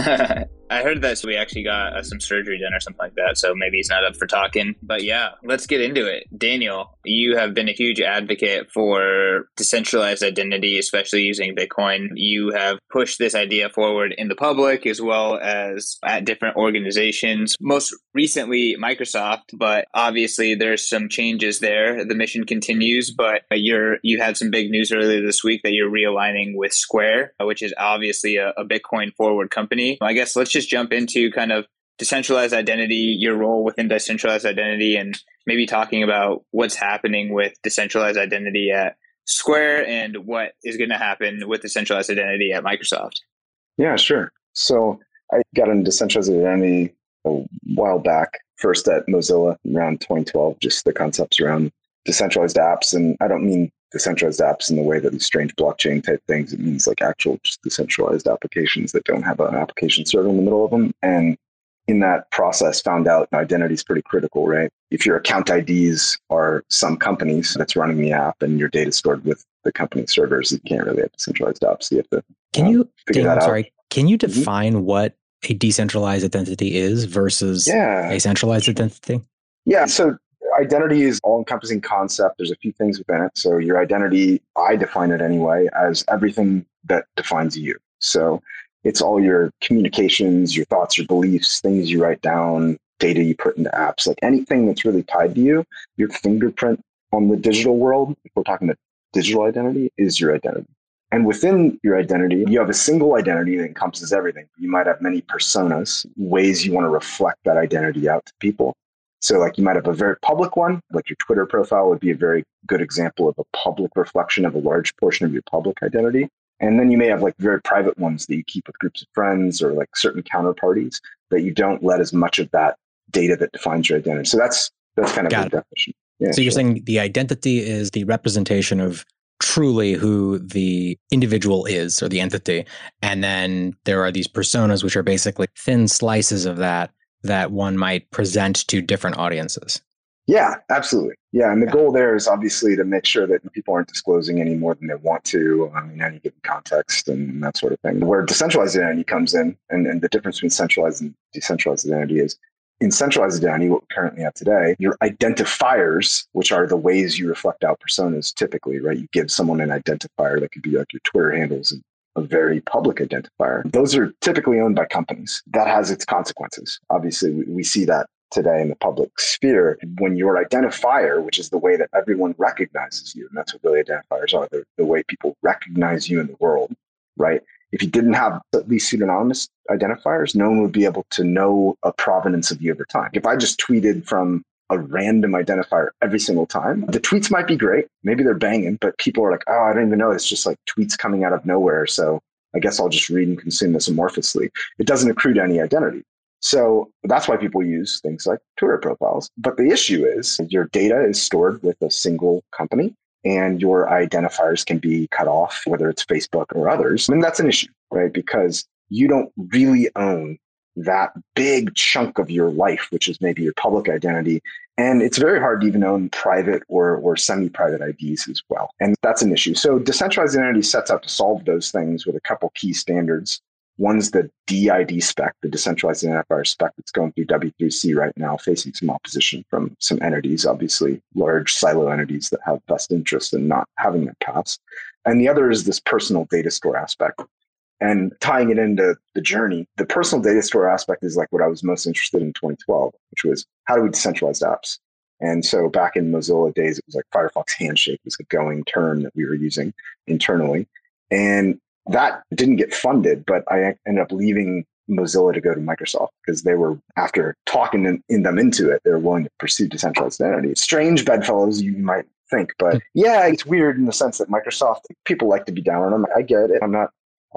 I heard that we actually got some surgery done or something like that, so maybe he's not up for talking. But yeah, let's get into it. Daniel, you have been a huge advocate for decentralized identity, especially using Bitcoin. You have pushed this idea forward in the public as well as at different organizations, most recently Microsoft, but obviously there's some changes there. The mission continues, but you had some big news earlier this week that you're realigning with Square, which is obviously a Bitcoin forward company. I guess let's just jump into kind of decentralized identity, your role within decentralized identity, and maybe talking about what's happening with decentralized identity at Square and what is going to happen with decentralized identity at Microsoft. Yeah, sure. So I got into decentralized identity a while back, first at Mozilla around 2012, just the concepts around decentralized apps. And I don't mean decentralized apps in the way that these strange blockchain type things. It means like actual just decentralized applications that don't have an application server in the middle of them. And in that process, found out identity is pretty critical, right? If your account IDs are some companies that's running the app and your data stored with the company servers, you can't really have decentralized apps. So you have to figure that out. Can you define what a decentralized identity is versus a centralized identity? Yeah. So identity is all-encompassing concept. There's a few things within it. So your identity, I define it anyway, as everything that defines you. So it's all your communications, your thoughts, your beliefs, things you write down, data you put into apps, like anything that's really tied to you. Your fingerprint on the digital world, if we're talking about digital identity, is your identity. And within your identity, you have a single identity that encompasses everything. You might have many personas, ways you want to reflect that identity out to people. So like you might have a very public one, like your Twitter profile would be a very good example of a public reflection of a large portion of your public identity. And then you may have like very private ones that you keep with groups of friends or like certain counterparties that you don't let as much of that data that defines your identity. So that's kind of the definition. Yeah, so you're saying the identity is the representation of truly who the individual is or the entity. And then there are these personas, which are basically thin slices of that one might present to different audiences. Yeah, absolutely. Yeah. And the goal there is obviously to make sure that people aren't disclosing any more than they want to in any given context and that sort of thing. Where decentralized identity comes in and the difference between centralized and decentralized identity is in centralized identity, what we currently have today, your identifiers, which are the ways you reflect out personas typically, right? You give someone an identifier that could be like your Twitter handles and a very public identifier. Those are typically owned by companies. That has its consequences. Obviously, we see that today in the public sphere, when your identifier, which is the way that everyone recognizes you, and that's what really identifiers are, the way people recognize you in the world, right? If you didn't have at least pseudonymous identifiers, no one would be able to know a provenance of you over time. If I just tweeted from a random identifier every single time, the tweets might be great. Maybe they're banging, but people are like, oh, I don't even know. It's just like tweets coming out of nowhere. So I guess I'll just read and consume this amorphously. It doesn't accrue to any identity. So that's why people use things like Twitter profiles. But the issue is your data is stored with a single company and your identifiers can be cut off, whether it's Facebook or others. And that's an issue, right? Because you don't really own that big chunk of your life, which is maybe your public identity. And it's very hard to even own private or semi-private IDs as well. And that's an issue. So decentralized identity sets out to solve those things with a couple key standards. One's the DID spec, the decentralized identifier spec that's going through W3C right now, facing some opposition from some entities, obviously large silo entities that have best interest in not having that pass. And the other is this personal data store aspect. And tying it into the journey, the personal data store aspect is like what I was most interested in 2012, which was how do we decentralize apps? And so back in Mozilla days, it was like Firefox Handshake was a going term that we were using internally. And that didn't get funded, but I ended up leaving Mozilla to go to Microsoft because they were, after talking them into it, they were willing to pursue decentralized identity. Strange bedfellows, you might think, but yeah, it's weird in the sense that Microsoft, people like to be down on them. I get it. I'm not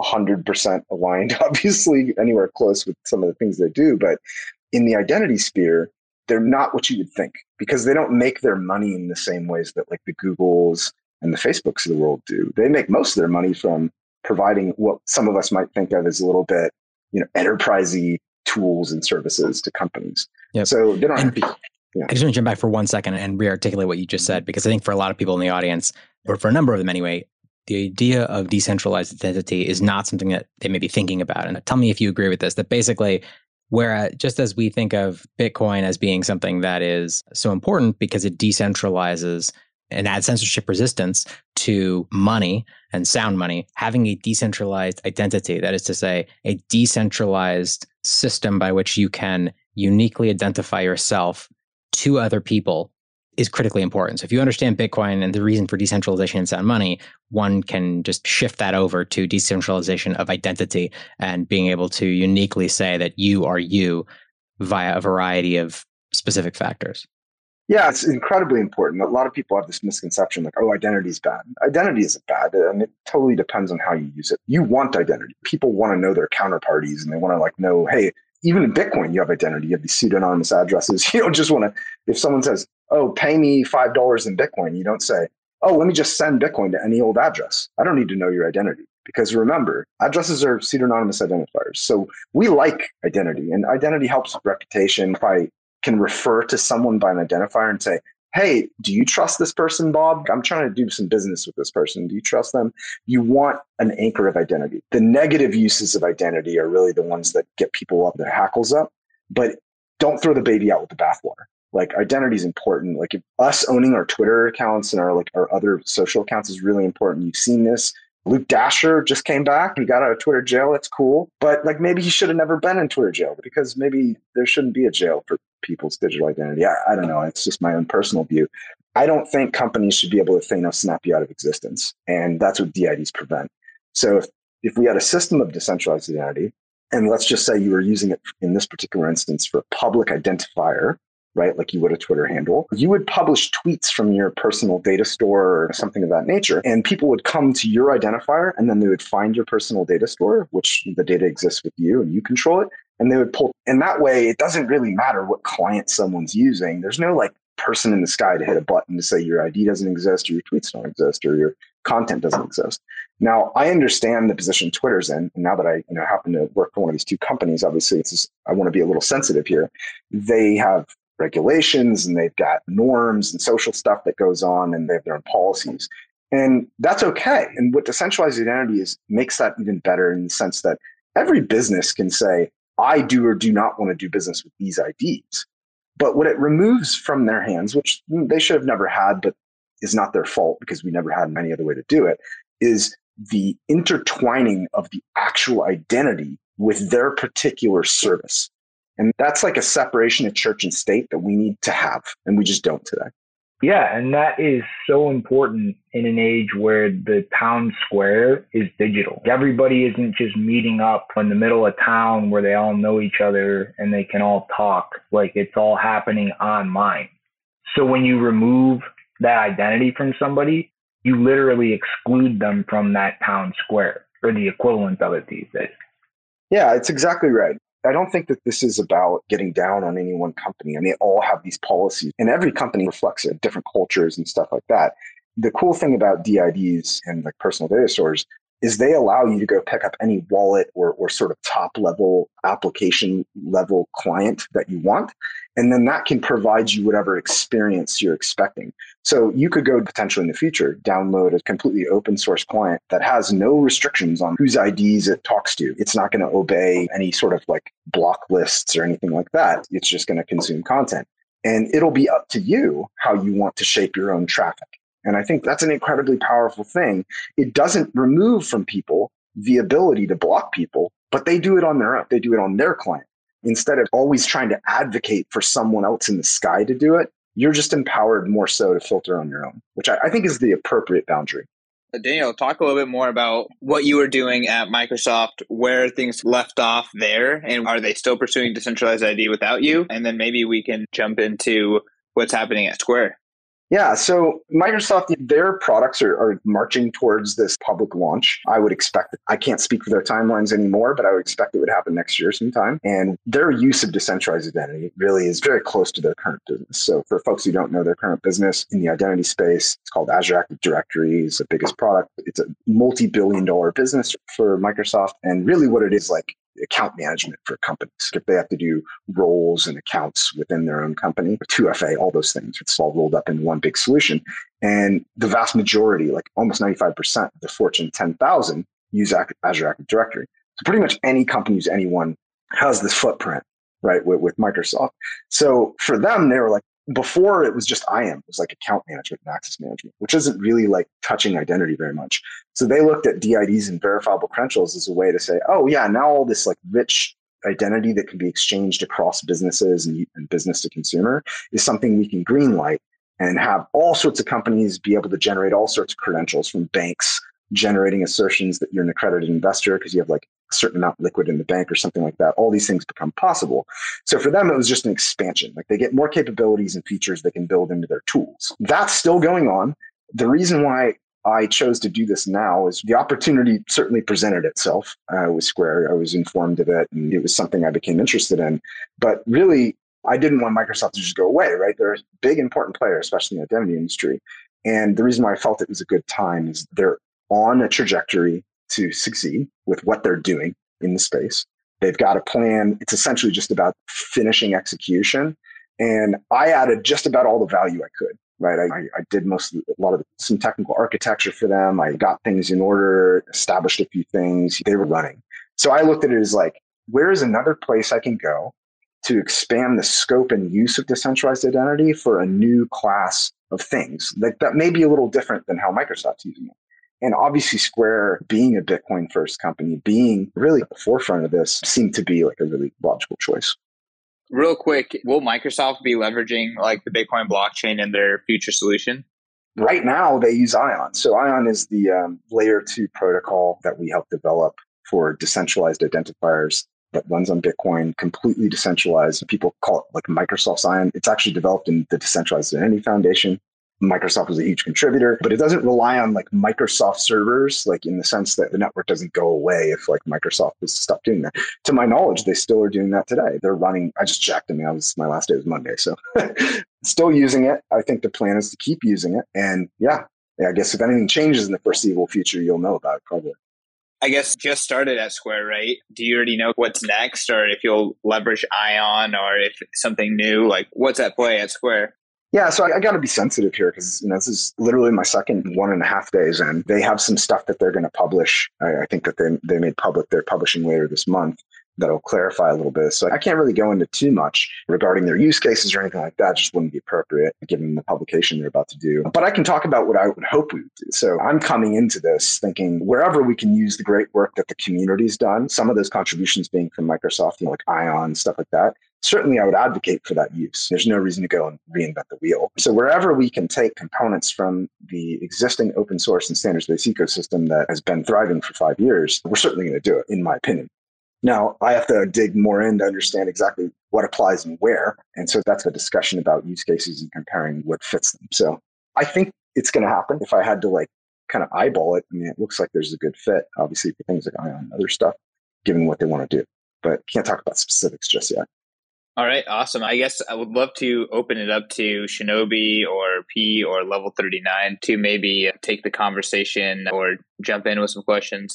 100% aligned, obviously, anywhere close with some of the things they do, but in the identity sphere, they're not what you would think because they don't make their money in the same ways that like the Googles and the Facebooks of the world do. They make most of their money from providing what some of us might think of as a little bit, enterprisey tools and services to companies. Yep. So they don't have to. Yeah. I just want to jump back for 1 second and re-articulate what you just said, because I think for a lot of people in the audience, or for a number of them anyway, the idea of decentralized identity is not something that they may be thinking about. And tell me if you agree with this, that basically, where just as we think of Bitcoin as being something that is so important because it decentralizes and adds censorship resistance to money and sound money, having a decentralized identity, that is to say, a decentralized system by which you can uniquely identify yourself to other people, is critically important. So if you understand Bitcoin and the reason for decentralization and sound money, one can just shift that over to decentralization of identity and being able to uniquely say that you are you via a variety of specific factors. Yeah, it's incredibly important. A lot of people have this misconception like, oh, identity is bad. Identity isn't bad, and it totally depends on how you use it. You want identity. People want to know their counterparties, and they want to know, hey, even in Bitcoin, you have identity. You have these pseudonymous addresses. You don't just want to, if someone says, oh, pay me $5 in Bitcoin, you don't say, oh, let me just send Bitcoin to any old address. I don't need to know your identity. Because remember, addresses are pseudonymous identifiers. So we like identity, and identity helps with reputation. If I can refer to someone by an identifier and say, hey, do you trust this person, Bob? I'm trying to do some business with this person. Do you trust them? You want an anchor of identity. The negative uses of identity are really the ones that get people up their hackles up, but don't throw the baby out with the bathwater. Identity is important. If us owning our Twitter accounts and our other social accounts is really important. You've seen this. Luke Dasher just came back. He got out of Twitter jail. It's cool. But maybe he should have never been in Twitter jail, because maybe there shouldn't be a jail for people's digital identity. I don't know. It's just my own personal view. I don't think companies should be able to snap you out of existence. And that's what DIDs prevent. So if we had a system of decentralized identity, and let's just say you were using it in this particular instance for a public identifier, right? Like you would a Twitter handle, you would publish tweets from your personal data store or something of that nature. And people would come to your identifier, and then they would find your personal data store, which the data exists with you and you control it. And they would pull. And that way, it doesn't really matter what client someone's using. There's no person in the sky to hit a button to say your ID doesn't exist, or your tweets don't exist, or your content doesn't exist. Now, I understand the position Twitter's in. And now that I happen to work for one of these two companies, obviously I want to be a little sensitive here. They have regulations, and they've got norms and social stuff that goes on, and they have their own policies. And that's okay. And what decentralized identity makes that even better, in the sense that every business can say, I do or do not want to do business with these IDs. But what it removes from their hands, which they should have never had, but is not their fault because we never had any other way to do it, is the intertwining of the actual identity with their particular service. And that's like a separation of church and state that we need to have, and we just don't today. Yeah, and that is so important in an age where the town square is digital. Everybody isn't just meeting up in the middle of town where they all know each other and they can all talk. It's all happening online. So when you remove that identity from somebody, you literally exclude them from that town square, or the equivalent of it these days. Yeah, it's exactly right. I don't think that this is about getting down on any one company. They all have these policies, and every company reflects different cultures and stuff like that. The cool thing about DIDs and personal data stores is they allow you to go pick up any wallet or sort of top level application level client that you want. And then that can provide you whatever experience you're expecting. So you could go potentially in the future, download a completely open source client that has no restrictions on whose IDs it talks to. It's not going to obey any sort of block lists or anything like that. It's just going to consume content. And it'll be up to you how you want to shape your own traffic. And I think that's an incredibly powerful thing. It doesn't remove from people the ability to block people, but they do it on their own. They do it on their client. Instead of always trying to advocate for someone else in the sky to do it, you're just empowered more so to filter on your own, which I think is the appropriate boundary. Daniel, talk a little bit more about what you were doing at Microsoft, where things left off there, and are they still pursuing decentralized ID without you? And then maybe we can jump into what's happening at Square. Yeah, so Microsoft, their products are marching towards this public launch. I would expect, I can't speak for their timelines anymore, but I would expect it would happen next year sometime. And their use of decentralized identity really is very close to their current business. So for folks who don't know their current business in the identity space, it's called Azure Active Directory. It's the biggest product. It's a multi-billion-dollar business for Microsoft. And really what it is account management for companies. If they have to do roles and accounts within their own company, 2FA, all those things, it's all rolled up in one big solution. And the vast majority, like almost 95% of the Fortune 10,000 use Azure Active Directory. So pretty much any company who's anyone has this footprint, right, with Microsoft. So for them, they were like, before it was just IAM, it was like account management and access management, which isn't really like touching identity very much. So they looked at DIDs and verifiable credentials as a way to say, oh yeah, now all this like rich identity that can be exchanged across businesses and business to consumer is something we can greenlight and have all sorts of companies be able to generate all sorts of credentials, from banks generating assertions that you're an accredited investor because you have like a certain amount liquid in the bank or something like that. All these things become possible. So for them, it was just an expansion. Like they get more capabilities and features they can build into their tools. That's still going on. The reason why I chose to do this now is the opportunity certainly presented itself with Square. I was informed of it and it was something I became interested in. But really, I didn't want Microsoft to just go away, right? They're a big, important player, especially in the identity industry. And the reason why I felt it was a good time is they're on a trajectory to succeed with what they're doing in the space. They've got a plan. It's essentially just about finishing execution. And I added just about all the value I could, right? I did some technical architecture for them. I got things in order, established a few things. They were running. So I looked at it as like, where is another place I can go to expand the scope and use of decentralized identity for a new class of things that may be a little different than how Microsoft's using it. And obviously Square, being a Bitcoin first company, being really at the forefront of this, seemed to be like a really logical choice. Real quick, will Microsoft be leveraging like the Bitcoin blockchain in their future solution? Right now, they use ION. So ION is the layer 2 protocol that we help develop for decentralized identifiers that runs on Bitcoin, completely decentralized. People call it like Microsoft's ION. It's actually developed in the Decentralized Identity Foundation. Microsoft was a huge contributor, but it doesn't rely on like Microsoft servers, like in the sense that the network doesn't go away if like Microsoft was to stop doing that. To my knowledge, they still are doing that today. They're running, I just checked, my last day was Monday. So still using it. I think the plan is to keep using it. And yeah, I guess if anything changes in the foreseeable future, you'll know about it probably. I guess just started at Square, right? Do you already know what's next, or if you'll leverage ION, or if something new, like what's at play at Square? Yeah, so I got to be sensitive here because this is literally my second 1.5 days in. They have some stuff that they're going to publish. I think that they made public. They're publishing later this month that'll clarify a little bit. So I can't really go into too much regarding their use cases or anything like that. It just wouldn't be appropriate given the publication they're about to do. But I can talk about what I would hope we would do. So I'm coming into this thinking wherever we can use the great work that the community's done, some of those contributions being from Microsoft, like ION, stuff like that. Certainly, I would advocate for that use. There's no reason to go and reinvent the wheel. So wherever we can take components from the existing open source and standards-based ecosystem that has been thriving for 5 years, we're certainly going to do it, in my opinion. Now, I have to dig more in to understand exactly what applies and where. And so that's a discussion about use cases and comparing what fits them. So I think it's going to happen. If I had to like kind of eyeball it, it looks like there's a good fit, obviously, for things like ION and other stuff, given what they want to do. But can't talk about specifics just yet. All right, awesome. I guess I would love to open it up to Shinobi or P or Level 39 to maybe take the conversation or jump in with some questions.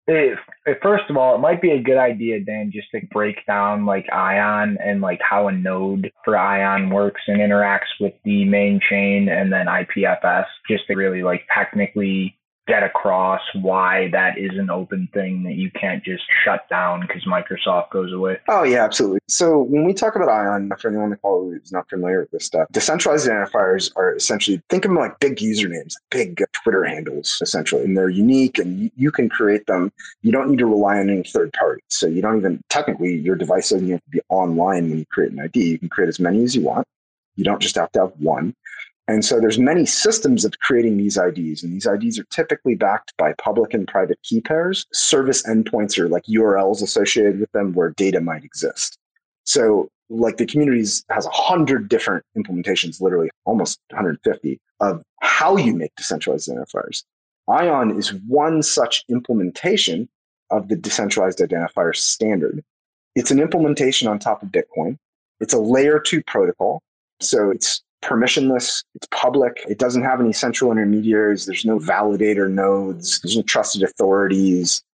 First of all, it might be a good idea, Dan, just to break down like ION and like how a node for ION works and interacts with the main chain and then IPFS, just to really like technically get across why that is an open thing that you can't just shut down because Microsoft goes away. Oh, yeah, absolutely. So when we talk about ION, for anyone on the call who's not familiar with this stuff, decentralized identifiers are essentially, think of them like big usernames, big Twitter handles, essentially, and they're unique and you can create them. You don't need to rely on any third party. So you don't even, technically, your device doesn't have to be online when you create an ID. You can create as many as you want. You don't just have to have one. And so there's many systems of creating these IDs, and these IDs are typically backed by public and private key pairs. Service endpoints are like URLs associated with them where data might exist. So like the communities has 100 different implementations, literally almost 150, of how you make decentralized identifiers. ION is one such implementation of the decentralized identifier standard. It's an implementation on top of Bitcoin. It's a layer 2 protocol. So it's permissionless, it's public, it doesn't have any central intermediaries, there's no validator nodes, there's no trusted authorities.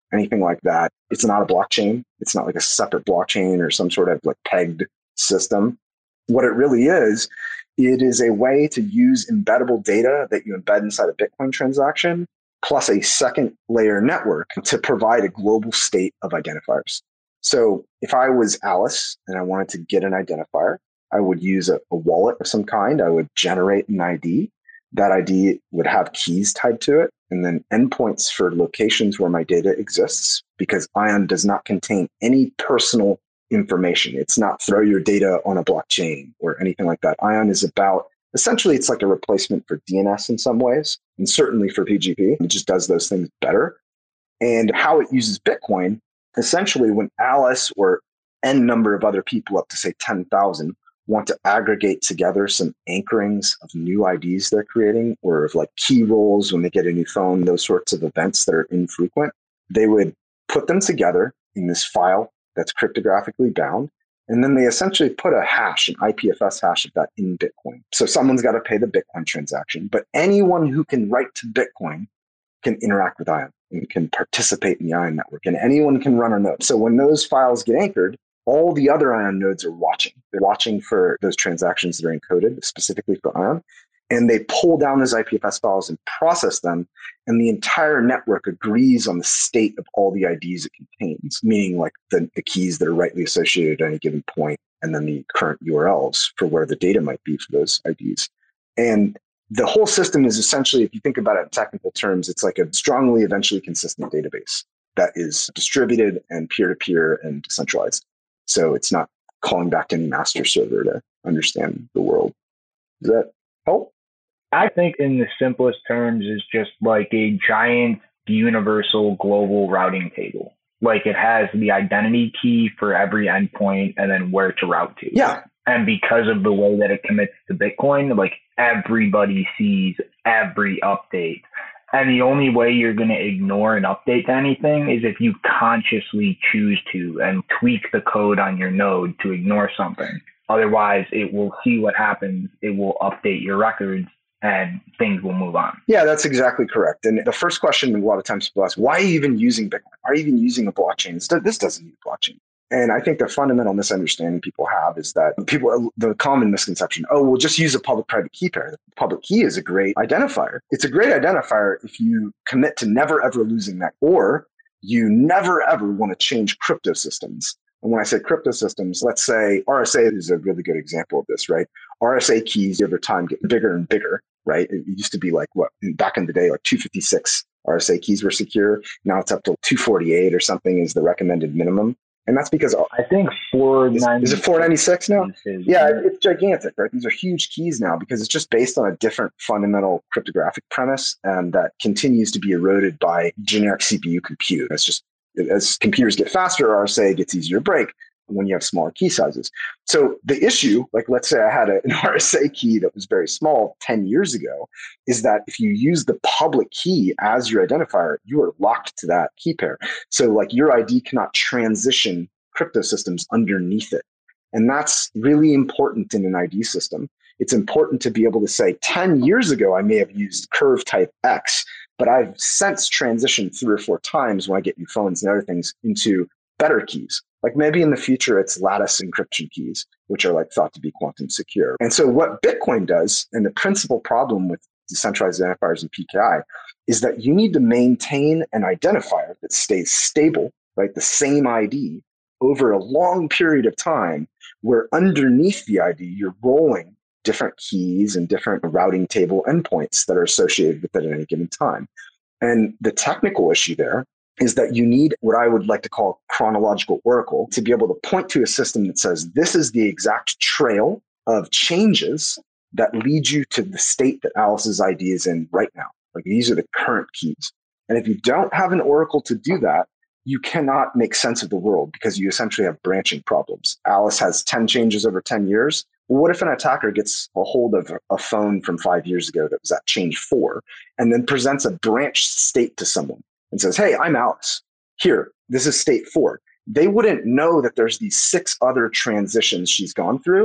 anything like that. It's not a blockchain. It's not like a separate blockchain or some sort of like pegged system. What it really is, it is a way to use embeddable data that you embed inside a Bitcoin transaction, plus a second layer network to provide a global state of identifiers. So if I was Alice and I wanted to get an identifier, I would use a wallet of some kind. I would generate an ID. That ID would have keys tied to it, and then endpoints for locations where my data exists, because Ion does not contain any personal information. It's not throw your data on a blockchain or anything like that. Ion is about, essentially, it's like a replacement for DNS in some ways, and certainly for PGP. It just does those things better. And how it uses Bitcoin, essentially, when Alice or N number of other people, up to say 10,000, want to aggregate together some anchorings of new IDs they're creating, or of like key roles when they get a new phone, those sorts of events that are infrequent, they would put them together in this file that's cryptographically bound. And then they essentially put a hash, an IPFS hash of that in Bitcoin. So someone's got to pay the Bitcoin transaction, but anyone who can write to Bitcoin can interact with Ion and can participate in the Ion network, and anyone can run a node. So when those files get anchored, all the other Ion nodes are watching. They're watching for those transactions that are encoded specifically for Ion, and they pull down those IPFS files and process them, and the entire network agrees on the state of all the IDs it contains, meaning like the keys that are rightly associated at any given point, and then the current URLs for where the data might be for those IDs. And the whole system is essentially, if you think about it in technical terms, it's like a strongly eventually consistent database that is distributed and peer-to-peer and decentralized. So it's not calling back to any master server to understand the world. Does that help? I think in the simplest terms is just like a giant universal global routing table. Like it has the identity key for every endpoint and then where to route to. Yeah. And because of the way that it commits to Bitcoin, like everybody sees every update. And the only way you're going to ignore an update to anything is if you consciously choose to and tweak the code on your node to ignore something. Otherwise, it will see what happens. It will update your records and things will move on. Yeah, that's exactly correct. And the first question a lot of times people ask, why are you even using Bitcoin? Are you even using a blockchain? This doesn't need a blockchain. And I think the fundamental misunderstanding people have is that the common misconception, we'll just use a public-private key pair. The public key is a great identifier. It's a great identifier if you commit to never, ever losing that, or you never, ever want to change crypto systems. And when I say crypto systems, let's say RSA is a really good example of this, right? RSA keys over time get bigger and bigger, right? It used to be like back in the day, like 256 RSA keys were secure. Now it's up to 248 or something is the recommended minimum. And that's because I think 496. Is it 496 now? Yeah, it's gigantic, right? These are huge keys now because it's just based on a different fundamental cryptographic premise, and that continues to be eroded by generic CPU compute. It's just as computers get faster, RSA gets easier to break when you have smaller key sizes. So the issue, like let's say I had an RSA key that was very small 10 years ago, is that if you use the public key as your identifier, you are locked to that key pair. So like your ID cannot transition crypto systems underneath it. And that's really important in an ID system. It's important to be able to say 10 years ago, I may have used curve type X, but I've since transitioned 3 or 4 times when I get new phones and other things into better keys. Like maybe in the future, it's lattice encryption keys, which are like thought to be quantum secure. And so what Bitcoin does, and the principal problem with decentralized identifiers and PKI, is that you need to maintain an identifier that stays stable, right? The same ID over a long period of time, where underneath the ID, you're rolling different keys and different routing table endpoints that are associated with it at any given time. And the technical issue there is that you need what I would like to call chronological oracle to be able to point to a system that says, this is the exact trail of changes that lead you to the state that Alice's ID is in right now. Like these are the current keys. And if you don't have an oracle to do that, you cannot make sense of the world because you essentially have branching problems. Alice has 10 changes over 10 years. Well, what if an attacker gets a hold of a phone from 5 years ago that was at change 4 and then presents a branched state to someone and says, hey, I'm Alice. Here, this is state 4. They wouldn't know that there's these 6 other transitions she's gone through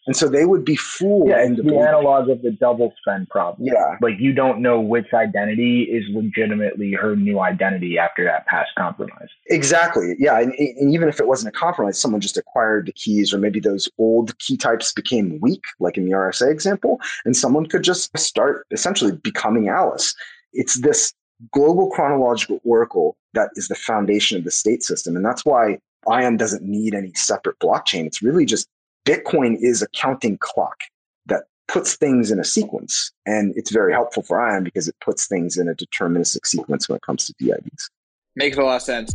And so they would be fooled. Yeah, it's the analog of the double spend problem. Yeah. Like you don't know which identity is legitimately her new identity after that past compromise. Exactly. Yeah. And even if it wasn't a compromise, someone just acquired the keys, or maybe those old key types became weak, like in the RSA example, and someone could just start essentially becoming Alice. It's this global chronological oracle that is the foundation of the state system. And that's why Ion doesn't need any separate blockchain. It's really just Bitcoin is a counting clock that puts things in a sequence. And it's very helpful for Ion because it puts things in a deterministic sequence when it comes to DIDs. Makes a lot of sense.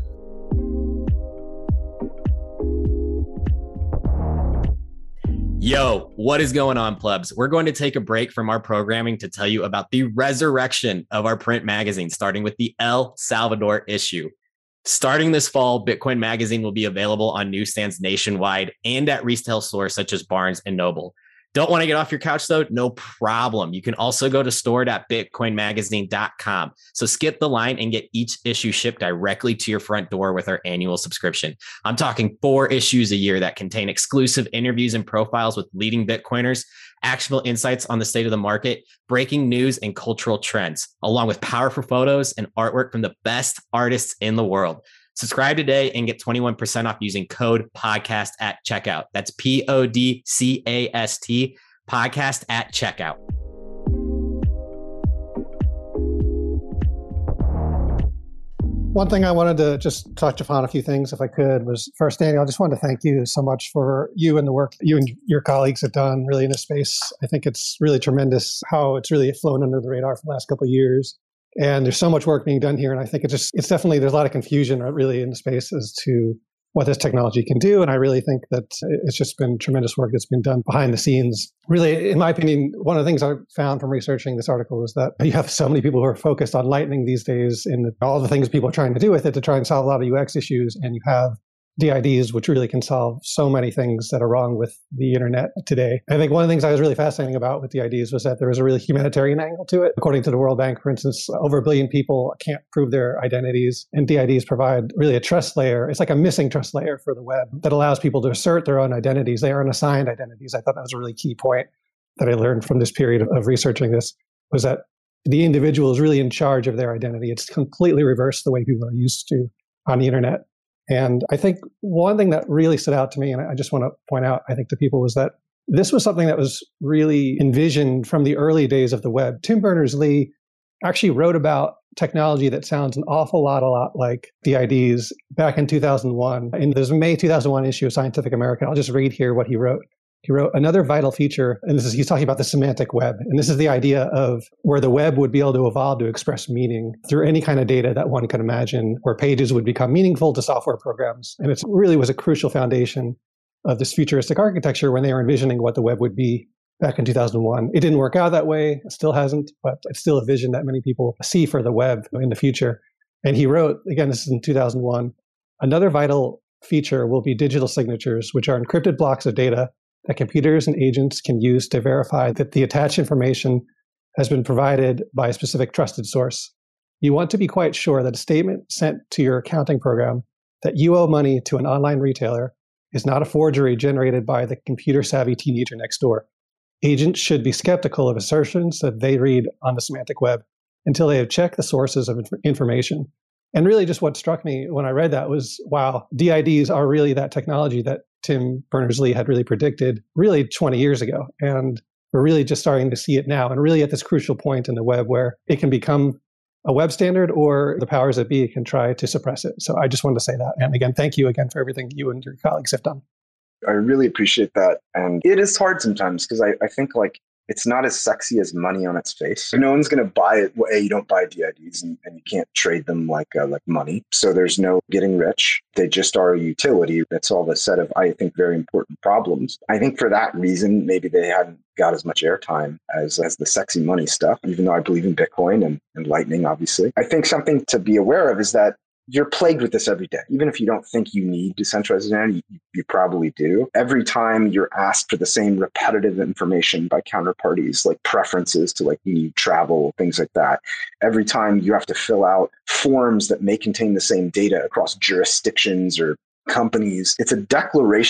Yo, what is going on, plebs? We're going to take a break from our programming to tell you about the resurrection of our print magazine, starting with the El Salvador issue. Starting this fall, Bitcoin Magazine will be available on newsstands nationwide and at retail stores such as Barnes & Noble. Don't want to get off your couch, though? No problem. You can also go to store.bitcoinmagazine.com. So skip the line and get each issue shipped directly to your front door with our annual subscription. I'm talking 4 issues a year that contain exclusive interviews and profiles with leading Bitcoiners, actionable insights on the state of the market, breaking news and cultural trends, along with powerful photos and artwork from the best artists in the world. Subscribe today and get 21% off using code podcast at checkout. That's PODCAST, podcast at checkout. One thing I wanted to just touch upon a few things, if I could, was first, Daniel, I just wanted to thank you so much for you and the work that you and your colleagues have done really in this space. I think it's really tremendous how it's really flown under the radar for the last couple of years. And there's so much work being done here. And I think it's definitely, there's a lot of confusion really in the space as to what this technology can do. And I really think that it's just been tremendous work that's been done behind the scenes. Really, in my opinion, one of the things I found from researching this article is that you have so many people who are focused on Lightning these days and all the things people are trying to do with it to try and solve a lot of UX issues. And you have DIDs, which really can solve so many things that are wrong with the internet today. I think one of the things I was really fascinating about with DIDs was that there was a really humanitarian angle to it. According to the World Bank, for instance, over 1 billion people can't prove their identities, and DIDs provide really a trust layer. It's like a missing trust layer for the web that allows people to assert their own identities. They are unassigned identities. I thought that was a really key point that I learned from this period of researching this, was that the individual is really in charge of their identity. It's completely reversed the way people are used to on the internet. And I think one thing that really stood out to me, and I just want to point out, I think to people, was that this was something that was really envisioned from the early days of the web. Tim Berners-Lee actually wrote about technology that sounds an awful lot like DIDs back in 2001. In this May 2001 issue of Scientific American, I'll just read here what he wrote. He wrote, another vital feature, and he's talking about the semantic web. And this is the idea of where the web would be able to evolve to express meaning through any kind of data that one can imagine, where pages would become meaningful to software programs. And it really was a crucial foundation of this futuristic architecture when they were envisioning what the web would be back in 2001. It didn't work out that way. It still hasn't, but it's still a vision that many people see for the web in the future. And he wrote, again, this is in 2001, another vital feature will be digital signatures, which are encrypted blocks of data that computers and agents can use to verify that the attached information has been provided by a specific trusted source. You want to be quite sure that a statement sent to your accounting program that you owe money to an online retailer is not a forgery generated by the computer-savvy teenager next door. Agents should be skeptical of assertions that they read on the semantic web until they have checked the sources of information. And really just what struck me when I read that was, wow, DIDs are really that technology that Tim Berners-Lee had really predicted really 20 years ago. And we're really just starting to see it now, and really at this crucial point in the web where it can become a web standard or the powers that be can try to suppress it. So I just wanted to say that. And again, thank you again for everything you and your colleagues have done. I really appreciate that. And it is hard sometimes because I think like it's not as sexy as money on its face. So no one's going to buy it. Well, you don't buy DIDs and you can't trade them like money. So there's no getting rich. They just are a utility that solve a set of, I think, very important problems. I think for that reason, maybe they hadn't got as much airtime as the sexy money stuff, even though I believe in Bitcoin and Lightning, obviously. I think something to be aware of is that you're plagued with this every day. Even if you don't think you need decentralized identity, you probably do. Every time you're asked for the same repetitive information by counterparties, like preferences to like you need travel, things like that. Every time you have to fill out forms that may contain the same data across jurisdictions or companies, it's a declaration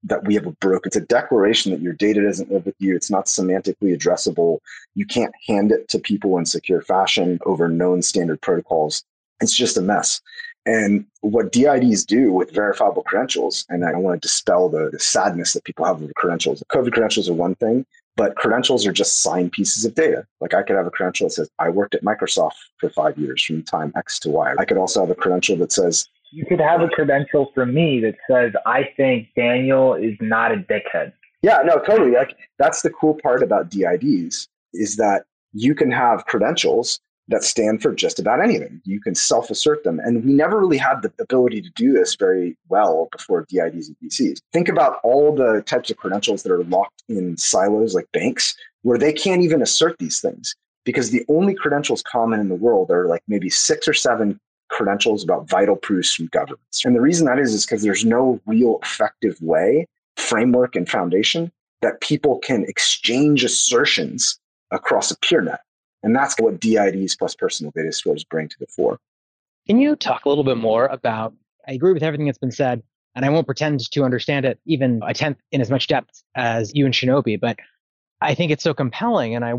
that we have a broker. It's a declaration that your data doesn't live with you. It's not semantically addressable. You can't hand it to people in secure fashion over known standard protocols. It's just a mess. And what DIDs do with verifiable credentials, and I want to dispel the sadness that people have with credentials. COVID credentials are one thing, but credentials are just signed pieces of data. Like I could have a credential that says, I worked at Microsoft for 5 years from time X to Y. I could also have a credential that says, you could have a credential from me that says, I think Daniel is not a dickhead. Yeah, no, totally. Like that's the cool part about DIDs is that you can have credentials that stand for just about anything. You can self-assert them. And we never really had the ability to do this very well before DIDs and VCs. Think about all the types of credentials that are locked in silos like banks, where they can't even assert these things because the only credentials common in the world are like maybe 6 or 7 credentials about vital proofs from governments. And the reason that is because there's no real effective way, framework and foundation that people can exchange assertions across a peer net. And that's what DIDs plus personal data stores bring to the fore. Can you talk a little bit more about, I agree with everything that's been said, and I won't pretend to understand it even a tenth in as much depth as you and Shinobi, but I think it's so compelling. And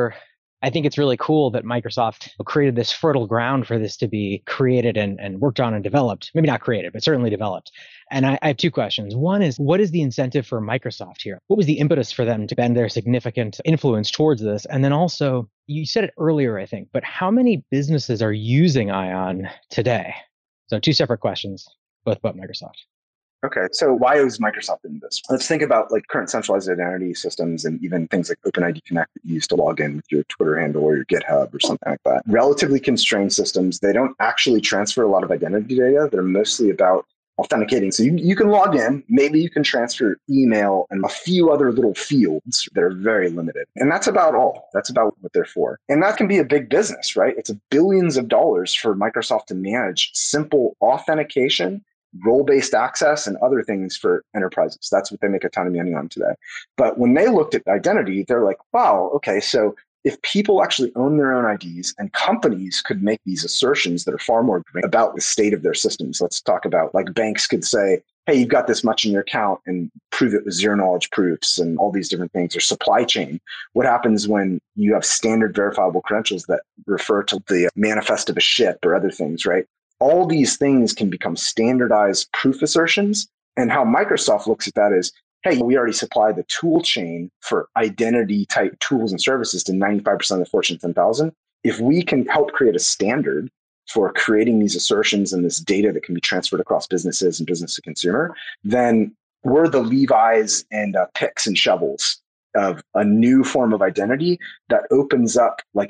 I think it's really cool that Microsoft created this fertile ground for this to be created and worked on and developed. Maybe not created, but certainly developed. And I have 2 questions. One is, what is the incentive for Microsoft here? What was the impetus for them to bend their significant influence towards this? And then also, you said it earlier, I think, but how many businesses are using Ion today? So 2 separate questions, both about Microsoft. Okay, so why is Microsoft in this? Let's think about like current centralized identity systems and even things like OpenID Connect that you use to log in with your Twitter handle or your GitHub or something like that. Relatively constrained systems. They don't actually transfer a lot of identity data. They're mostly about authenticating. So you can log in, maybe you can transfer email and a few other little fields that are very limited. And that's about all. That's about what they're for. And that can be a big business, right? It's billions of dollars for Microsoft to manage simple authentication, role-based access, and other things for enterprises. That's what they make a ton of money on today. But when they looked at identity, they're like, wow, okay, so if people actually own their own IDs and companies could make these assertions that are far more about the state of their systems. Let's talk about like banks could say, hey, you've got this much in your account and prove it with zero knowledge proofs and all these different things, or supply chain. What happens when you have standard verifiable credentials that refer to the manifest of a ship or other things, right? All these things can become standardized proof assertions. And how Microsoft looks at that is, hey, we already supply the tool chain for identity type tools and services to 95% of the Fortune 10,000. If we can help create a standard for creating these assertions and this data that can be transferred across businesses and business to consumer, then we're the Levi's and picks and shovels of a new form of identity that opens up like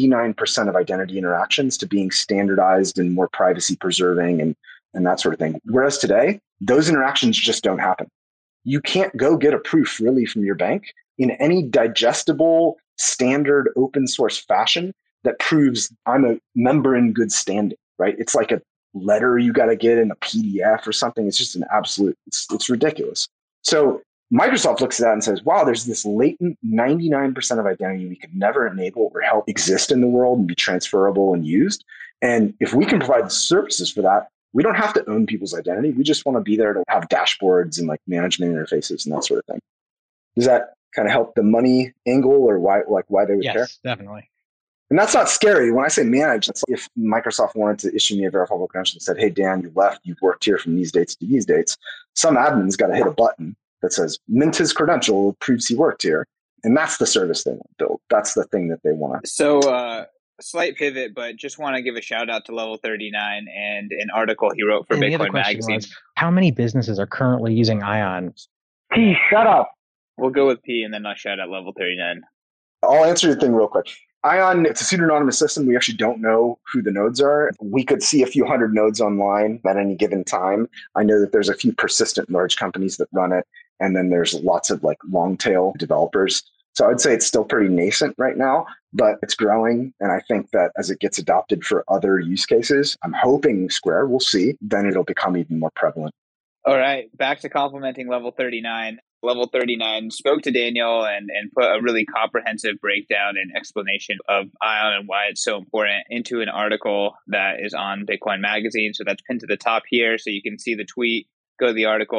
99% of identity interactions to being standardized and more privacy preserving and that sort of thing. Whereas today, those interactions just don't happen. You can't go get a proof really from your bank in any digestible, standard, open source fashion that proves I'm a member in good standing, right? It's like a letter you got to get in a PDF or something. It's just an absolute, it's ridiculous. So Microsoft looks at that and says, wow, there's this latent 99% of identity we could never enable or help exist in the world and be transferable and used. And if we can provide the services for that, we don't have to own people's identity. We just want to be there to have dashboards and like management interfaces and that sort of thing. Does that kind of help the money angle or why they would care? Yes, definitely. And that's not scary. When I say manage, it's like if Microsoft wanted to issue me a verifiable credential and said, hey, Dan, you left, you've worked here from these dates to these dates. Some admin's got to hit a button that says mint his credential, proves he worked here. And that's the service they want to build. That's the thing that they want. So slight pivot, but just want to give a shout out to Level 39 and an article he wrote for Bitcoin Magazine. How many businesses are currently using Ion? P, shut up. We'll go with P and then I'll shout out Level 39. I'll answer your thing real quick. Ion, it's a pseudonymous system. We actually don't know who the nodes are. We could see a few hundred nodes online at any given time. I know that there's a few persistent large companies that run it. And then there's lots of like long tail developers. So I'd say it's still pretty nascent right now, but it's growing. And I think that as it gets adopted for other use cases, I'm hoping Square, we'll see, then it'll become even more prevalent. All right, back to complimenting Level 39. Level 39 spoke to Daniel and put a really comprehensive breakdown and explanation of Ion and why it's so important into an article that is on Bitcoin Magazine. So that's pinned to the top here. So you can see the tweet, go to the article.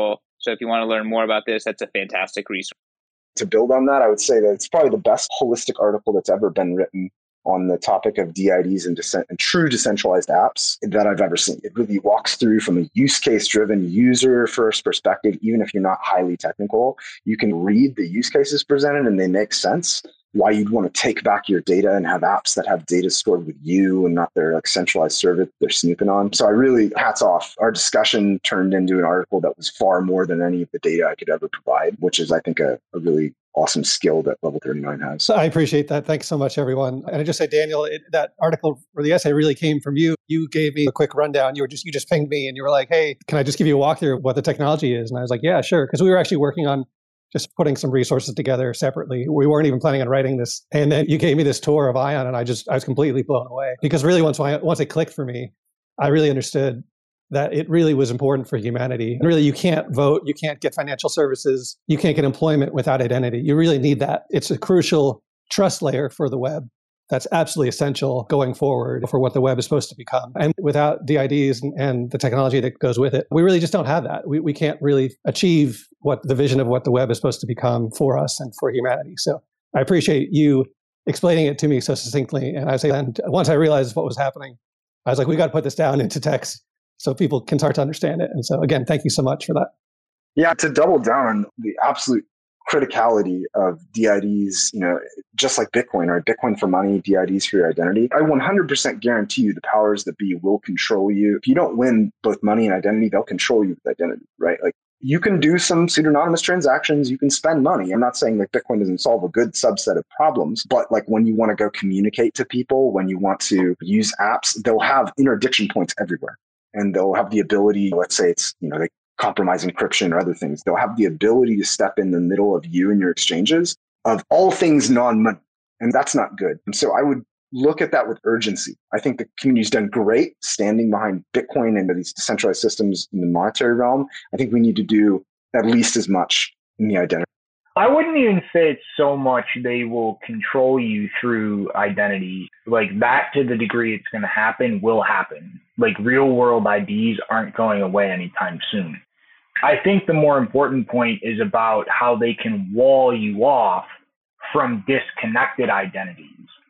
So if you want to learn more about this, that's a fantastic resource. To build on that, I would say that it's probably the best holistic article that's ever been written on the topic of DIDs and true decentralized apps that I've ever seen. It really walks through from a use case driven, user first perspective. Even if you're not highly technical, you can read the use cases presented and they make sense. Why you'd want to take back your data and have apps that have data stored with you and not their like centralized server they're snooping on. So I really, hats off. Our discussion turned into an article that was far more than any of the data I could ever provide, which is, I think, a really awesome skill that Level 39 has. So I appreciate that. Thanks so much, everyone. And I just say, Daniel, that article or the essay really came from you. You gave me a quick rundown. You just pinged me and you were like, hey, can I just give you a walkthrough of what the technology is? And I was like, yeah, sure. Because we were actually working on just putting some resources together separately. We weren't even planning on writing this. And then you gave me this tour of Ion and I was completely blown away. Because really once it clicked for me, I really understood that it really was important for humanity. And really, you can't vote, you can't get financial services, you can't get employment without identity. You really need that. It's a crucial trust layer for the web that's absolutely essential going forward for what the web is supposed to become. And without DIDs and the technology that goes with it, we really just don't have that. We can't really achieve what the vision of what the web is supposed to become for us and for humanity. So I appreciate you explaining it to me so succinctly. And once I realized what was happening, I was like, we got to put this down into text so people can start to understand it. And so again, thank you so much for that. Yeah, to double down on the absolute criticality of DIDs, just like Bitcoin, or Bitcoin for money, DIDs for your identity. I 100% guarantee you the powers that be will control you. If you don't win both money and identity, they'll control you with identity, right? Like you can do some pseudonymous transactions, you can spend money. I'm not saying that Bitcoin doesn't solve a good subset of problems, but like when you want to go communicate to people, when you want to use apps, they'll have interdiction points everywhere. And they'll have the ability, let's say it's, they compromise encryption or other things. They'll have the ability to step in the middle of you and your exchanges of all things non-money. And that's not good. And so I would look at that with urgency. I think the community's done great standing behind Bitcoin and these decentralized systems in the monetary realm. I think we need to do at least as much in the identity. I wouldn't even say it's so much they will control you through identity. Like that, to the degree it's going to happen, will happen. Like real world IDs aren't going away anytime soon. I think the more important point is about how they can wall you off from disconnected identities.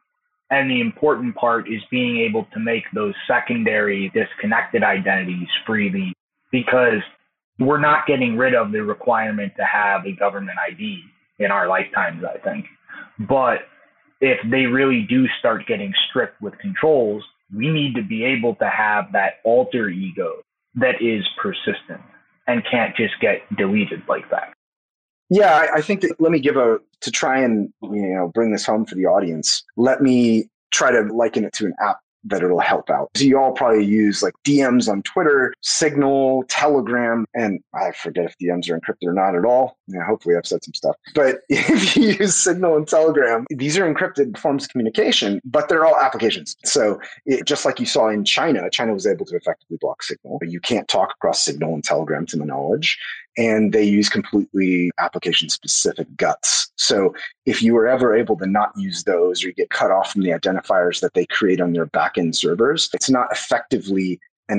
And the important part is being able to make those secondary disconnected identities freely, because we're not getting rid of the requirement to have a government ID in our lifetimes, I think. But if they really do start getting strict with controls, we need to be able to have that alter ego that is persistent and can't just get deleted like that. Yeah, I think that, let me to try and bring this home for the audience, let me try to liken it to an app that it'll help out. So you all probably use like DMs on Twitter, Signal, Telegram, and I forget if DMs are encrypted or not at all. Hopefully I've said some stuff. But if you use Signal and Telegram, these are encrypted forms of communication, but they're all applications. So just like you saw in China was able to effectively block Signal. You can't talk across Signal and Telegram, to my knowledge. And they use completely application-specific guts. So if you were ever able to not use those, or you get cut off from the identifiers that they create on their backend servers, it's not effectively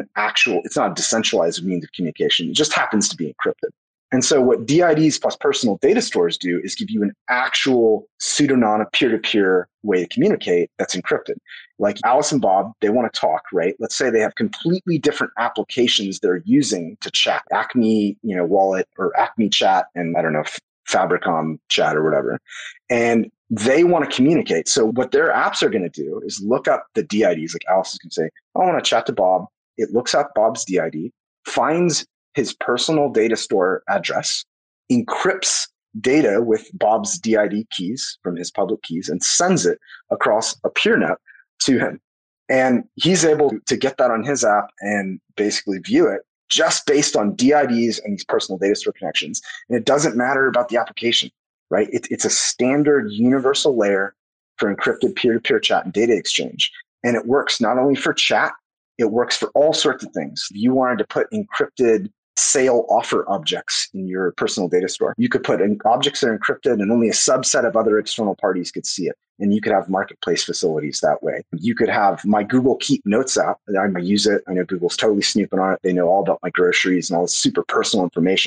it's not a decentralized means of communication. It just happens to be encrypted. And so what DIDs plus personal data stores do is give you an actual pseudonymous peer-to-peer way to communicate that's encrypted. Like Alice and Bob, they want to talk, right? Let's say they have completely different applications they're using to chat. Acme, Wallet, or Acme Chat, and I don't know, Fabricom Chat or whatever. And they want to communicate. So what their apps are going to do is look up the DIDs. Like Alice is going to say, I want to chat to Bob. It looks up Bob's DID, finds his personal data store address, encrypts data with Bob's DID keys from his public keys, and sends it across a PeerNet to him. And he's able to get that on his app and basically view it just based on DIDs and these personal data store connections. And it doesn't matter about the application, right? It's a standard universal layer for encrypted peer-to-peer chat and data exchange. And it works not only for chat, it works for all sorts of things. If you wanted to put encrypted sale offer objects in your personal data store, you could put in objects that are encrypted and only a subset of other external parties could see it. And you could have marketplace facilities that way. You could have my Google Keep Notes app. I use it. I know Google's totally snooping on it. They know all about my groceries and all this super personal information.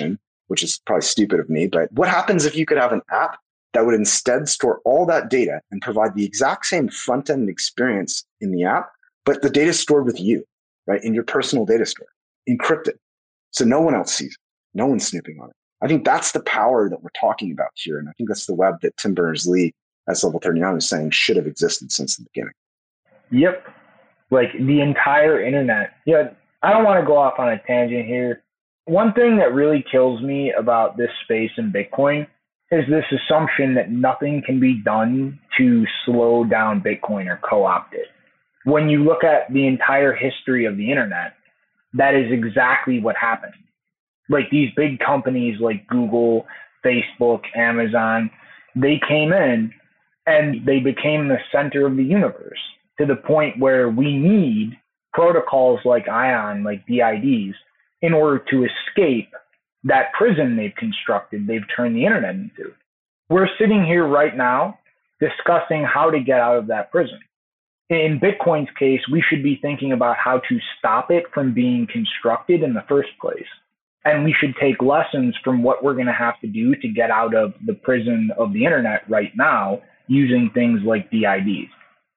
which is probably stupid of me, but what happens if you could have an app that would instead store all that data and provide the exact same front-end experience in the app, but the data is stored with you, right, in your personal data store, encrypted, so no one else sees it. No one's snooping on it. I think that's the power that we're talking about here, and I think that's the web that Tim Berners-Lee at Level 39 is saying should have existed since the beginning. Yep. Like the entire internet. Yeah, I don't want to go off on a tangent here. One thing that really kills me about this space in Bitcoin is this assumption that nothing can be done to slow down Bitcoin or co-opt it. When you look at the entire history of the internet, that is exactly what happened. Like these big companies like Google, Facebook, Amazon, they came in and they became the center of the universe to the point where we need protocols like ION, like DIDs, in order to escape that prison they've constructed, they've turned the internet into. We're sitting here right now discussing how to get out of that prison. In Bitcoin's case, we should be thinking about how to stop it from being constructed in the first place. And we should take lessons from what we're going to have to do to get out of the prison of the internet right now using things like DIDs.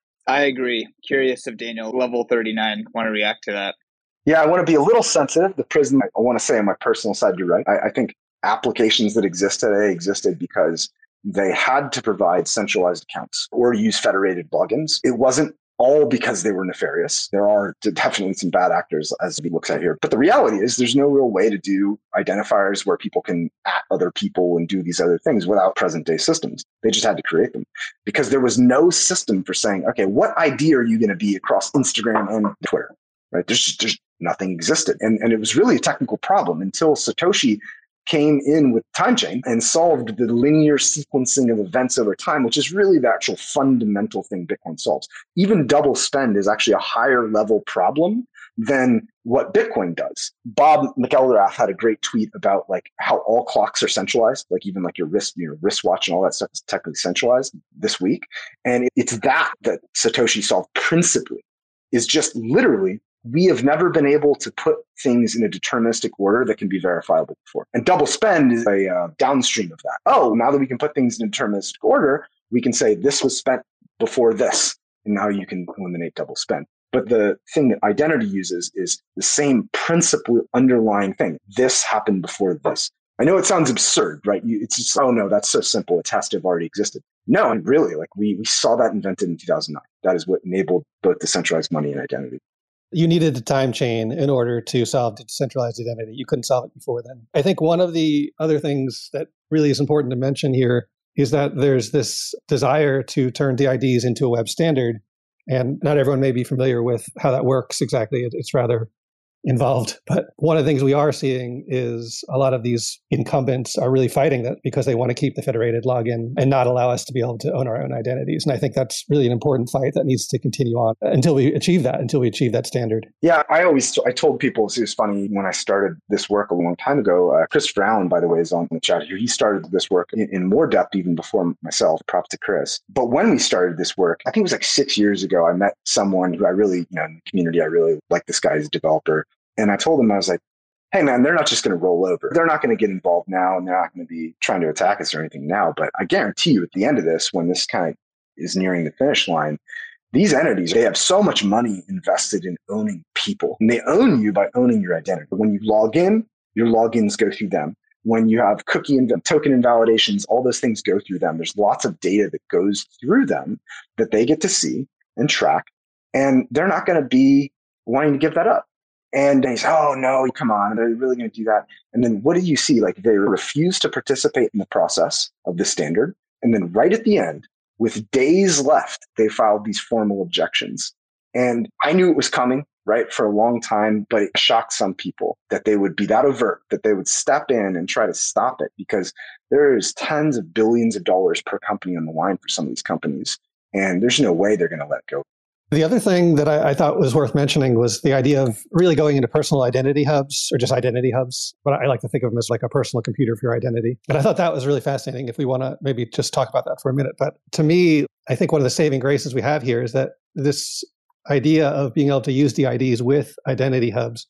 I agree. Curious if Daniel, Level 39, want to react to that. Yeah, I want to be a little sensitive. The prison, I want to say on my personal side, you're right. I think applications that exist today existed because they had to provide centralized accounts or use federated logins. It wasn't all because they were nefarious. There are definitely some bad actors as we look at here. But the reality is there's no real way to do identifiers where people can at other people and do these other things without present day systems. They just had to create them because there was no system for saying, okay, what ID are you going to be across Instagram and Twitter? Right? There's nothing existed. And it was really a technical problem until Satoshi came in with time chain and solved the linear sequencing of events over time, which is really the actual fundamental thing Bitcoin solves. Even double spend is actually a higher level problem than what Bitcoin does. Bob McElrath had a great tweet about like how all clocks are centralized, like even like your wristwatch and all that stuff is technically centralized this week. And it's that Satoshi solved principally, is just literally we have never been able to put things in a deterministic order that can be verifiable before. And double spend is a downstream of that. Oh, now that we can put things in a deterministic order, we can say this was spent before this, and now you can eliminate double spend. But the thing that identity uses is the same principle underlying thing. This happened before this. I know it sounds absurd, right? It's just, oh no, that's so simple. It has to have already existed. No, and really, like we saw that invented in 2009. That is what enabled both decentralized money and identity. You needed a time chain in order to solve decentralized identity. You couldn't solve it before then. I think one of the other things that really is important to mention here is that there's this desire to turn DIDs into a web standard. And not everyone may be familiar with how that works exactly. It's rather involved. But one of the things we are seeing is a lot of these incumbents are really fighting that because they want to keep the federated login and not allow us to be able to own our own identities. And I think that's really an important fight that needs to continue on until we achieve that standard. Yeah, I told people, it was funny when I started this work a long time ago, Chris Brown, by the way, is on the chat here. He started this work in more depth even before myself. Props to Chris. But when we started this work, I think it was like 6 years ago, I met someone who I really, in the community, I really like this guy as a developer. And I told him, I was like, hey, man, they're not just going to roll over. They're not going to get involved now, and they're not going to be trying to attack us or anything now. But I guarantee you at the end of this, when this kind of is nearing the finish line, these entities, they have so much money invested in owning people. And they own you by owning your identity. When you log in, your logins go through them. When you have cookie and token invalidations, all those things go through them. There's lots of data that goes through them that they get to see and track. And they're not going to be wanting to give that up. And they say, oh, no, come on, are they really going to do that? And then what do you see? Like they refuse to participate in the process of the standard. And then right at the end, with days left, they filed these formal objections. And I knew it was coming, right, for a long time, but it shocked some people that they would be that overt, that they would step in and try to stop it because there's tens of billions of dollars per company on the line for some of these companies. And there's no way they're going to let go. The other thing that I thought was worth mentioning was the idea of really going into personal identity hubs or just identity hubs. But I like to think of them as like a personal computer for your identity. And I thought that was really fascinating if we want to maybe just talk about that for a minute. But to me, I think one of the saving graces we have here is that this idea of being able to use DIDs with identity hubs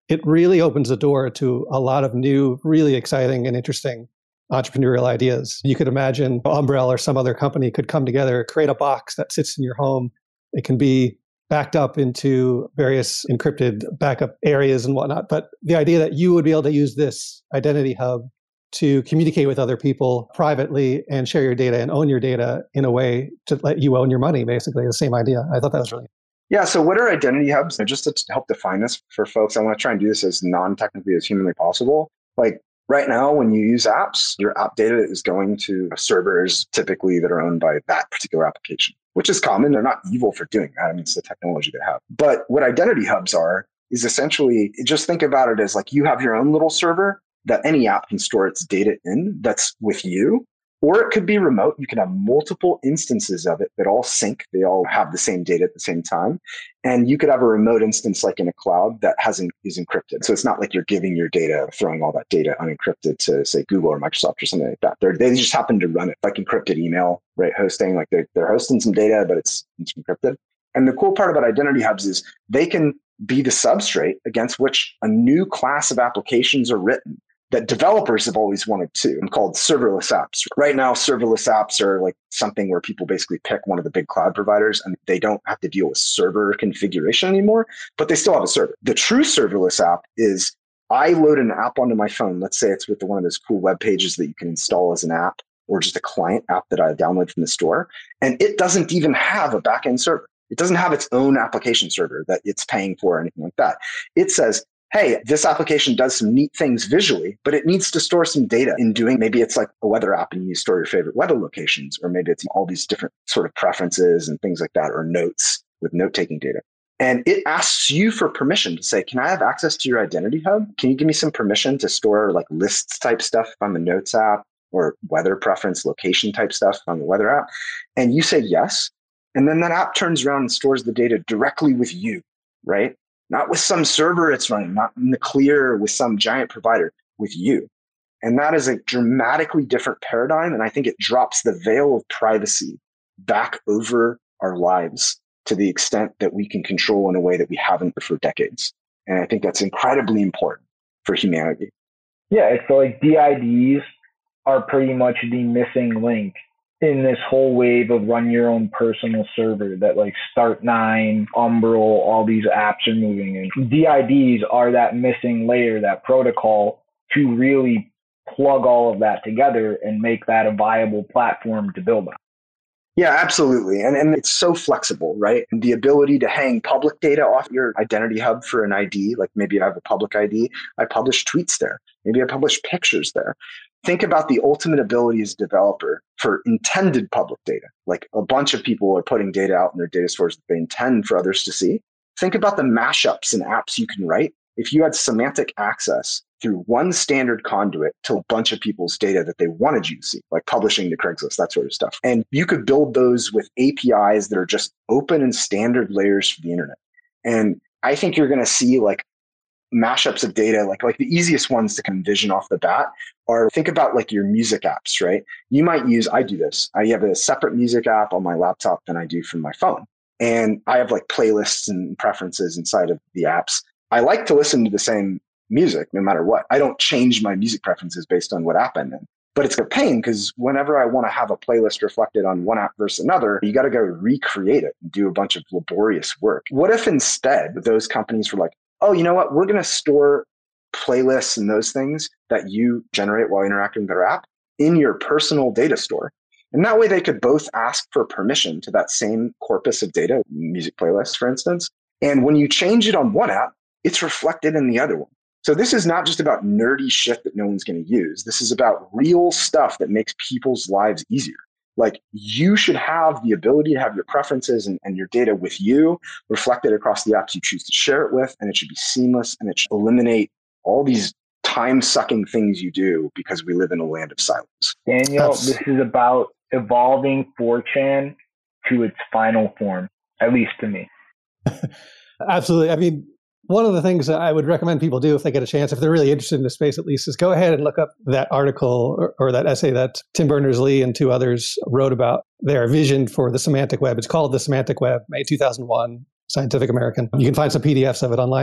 it really opens the door to a lot of new, really exciting and interesting entrepreneurial ideas. You could imagine Umbrel or some other company could come together, create a box that sits in your home. It can be backed up into various encrypted backup areas and whatnot. But the idea that you would be able to use this identity hub to communicate with other people privately and share your data and own your data in a way to let you own your money, basically, the same idea. I thought that was really Yeah. So what are identity hubs? Just to help define this for folks, I want to try and do this as non-technically as humanly possible. Like right now, when you use apps, your app data is going to servers typically that are owned by that particular application, which is common. They're not evil for doing that. I mean, it's the technology they have. But what identity hubs are is essentially, just think about it as like you have your own little server that any app can store its data in that's with you. Or it could be remote. You can have multiple instances of it that all sync. They all have the same data at the same time. And you could have a remote instance like in a cloud that is encrypted. So it's not like you're giving your data, throwing all that data unencrypted to, say, Google or Microsoft or something like that. They just happen to run it like encrypted email, right? Hosting, like they're hosting some data, but it's encrypted. And the cool part about identity hubs is they can be the substrate against which a new class of applications are written that developers have always wanted to, called serverless apps. Right now, serverless apps are like something where people basically pick one of the big cloud providers and they don't have to deal with server configuration anymore, but they still have a server. The true serverless app is I load an app onto my phone. Let's say it's with one of those cool web pages that you can install as an app or just a client app that I download from the store. And it doesn't even have a backend server. It doesn't have its own application server that it's paying for or anything like that. It says, hey, this application does some neat things visually, but it needs to store some data in doing, maybe it's like a weather app and you store your favorite weather locations, or maybe it's all these different sort of preferences and things like that, or notes with note-taking data. And it asks you for permission to say, can I have access to your identity hub? Can you give me some permission to store like lists type stuff on the Notes app or weather preference location type stuff on the weather app? And you say yes. And then that app turns around and stores the data directly with you, right? Not with some server it's running, not in the clear with some giant provider, with you. And that is a dramatically different paradigm. And I think it drops the veil of privacy back over our lives to the extent that we can control in a way that we haven't for decades. And I think that's incredibly important for humanity. Yeah, it's like DIDs are pretty much the missing link in this whole wave of run your own personal server that like Start9, Umbrel, all these apps are moving in. DIDs are that missing layer, that protocol to really plug all of that together and make that a viable platform to build on. Yeah, absolutely. And it's so flexible, right? And the ability to hang public data off your identity hub for an ID, like maybe I have a public ID, I publish tweets there. Maybe I publish pictures there. Think about the ultimate ability as a developer for intended public data. Like a bunch of people are putting data out in their data stores that they intend for others to see. Think about the mashups and apps you can write. If you had semantic access through one standard conduit to a bunch of people's data that they wanted you to see, like publishing to Craigslist, that sort of stuff. And you could build those with APIs that are just open and standard layers for the internet. And I think you're going to see like mashups of data, like the easiest ones to envision off the bat are, think about like your music apps, right? You might use, I do this. I have a separate music app on my laptop than I do from my phone. And I have like playlists and preferences inside of the apps. I like to listen to the same music no matter what. I don't change my music preferences based on what app I'm in. But it's a pain because whenever I want to have a playlist reflected on one app versus another, you got to go recreate it and do a bunch of laborious work. What if instead those companies were like, oh, you know what? We're going to store playlists and those things that you generate while interacting with their app in your personal data store. And that way they could both ask for permission to that same corpus of data, music playlists, for instance. And when you change it on one app, it's reflected in the other one. So this is not just about nerdy shit that no one's going to use. This is about real stuff that makes people's lives easier. Like you should have the ability to have your preferences and your data with you reflected across the apps you choose to share it with. And it should be seamless and it should eliminate all these time-sucking things you do because we live in a land of silence. Daniel, this is about evolving 4chan to its final form, at least to me. Absolutely. I mean, one of the things that I would recommend people do if they get a chance, if they're really interested in the space at least, is go ahead and look up that article or that essay that Tim Berners-Lee and two others wrote about their vision for the semantic web. It's called The Semantic Web, May 2001, Scientific American. You can find some PDFs of it online.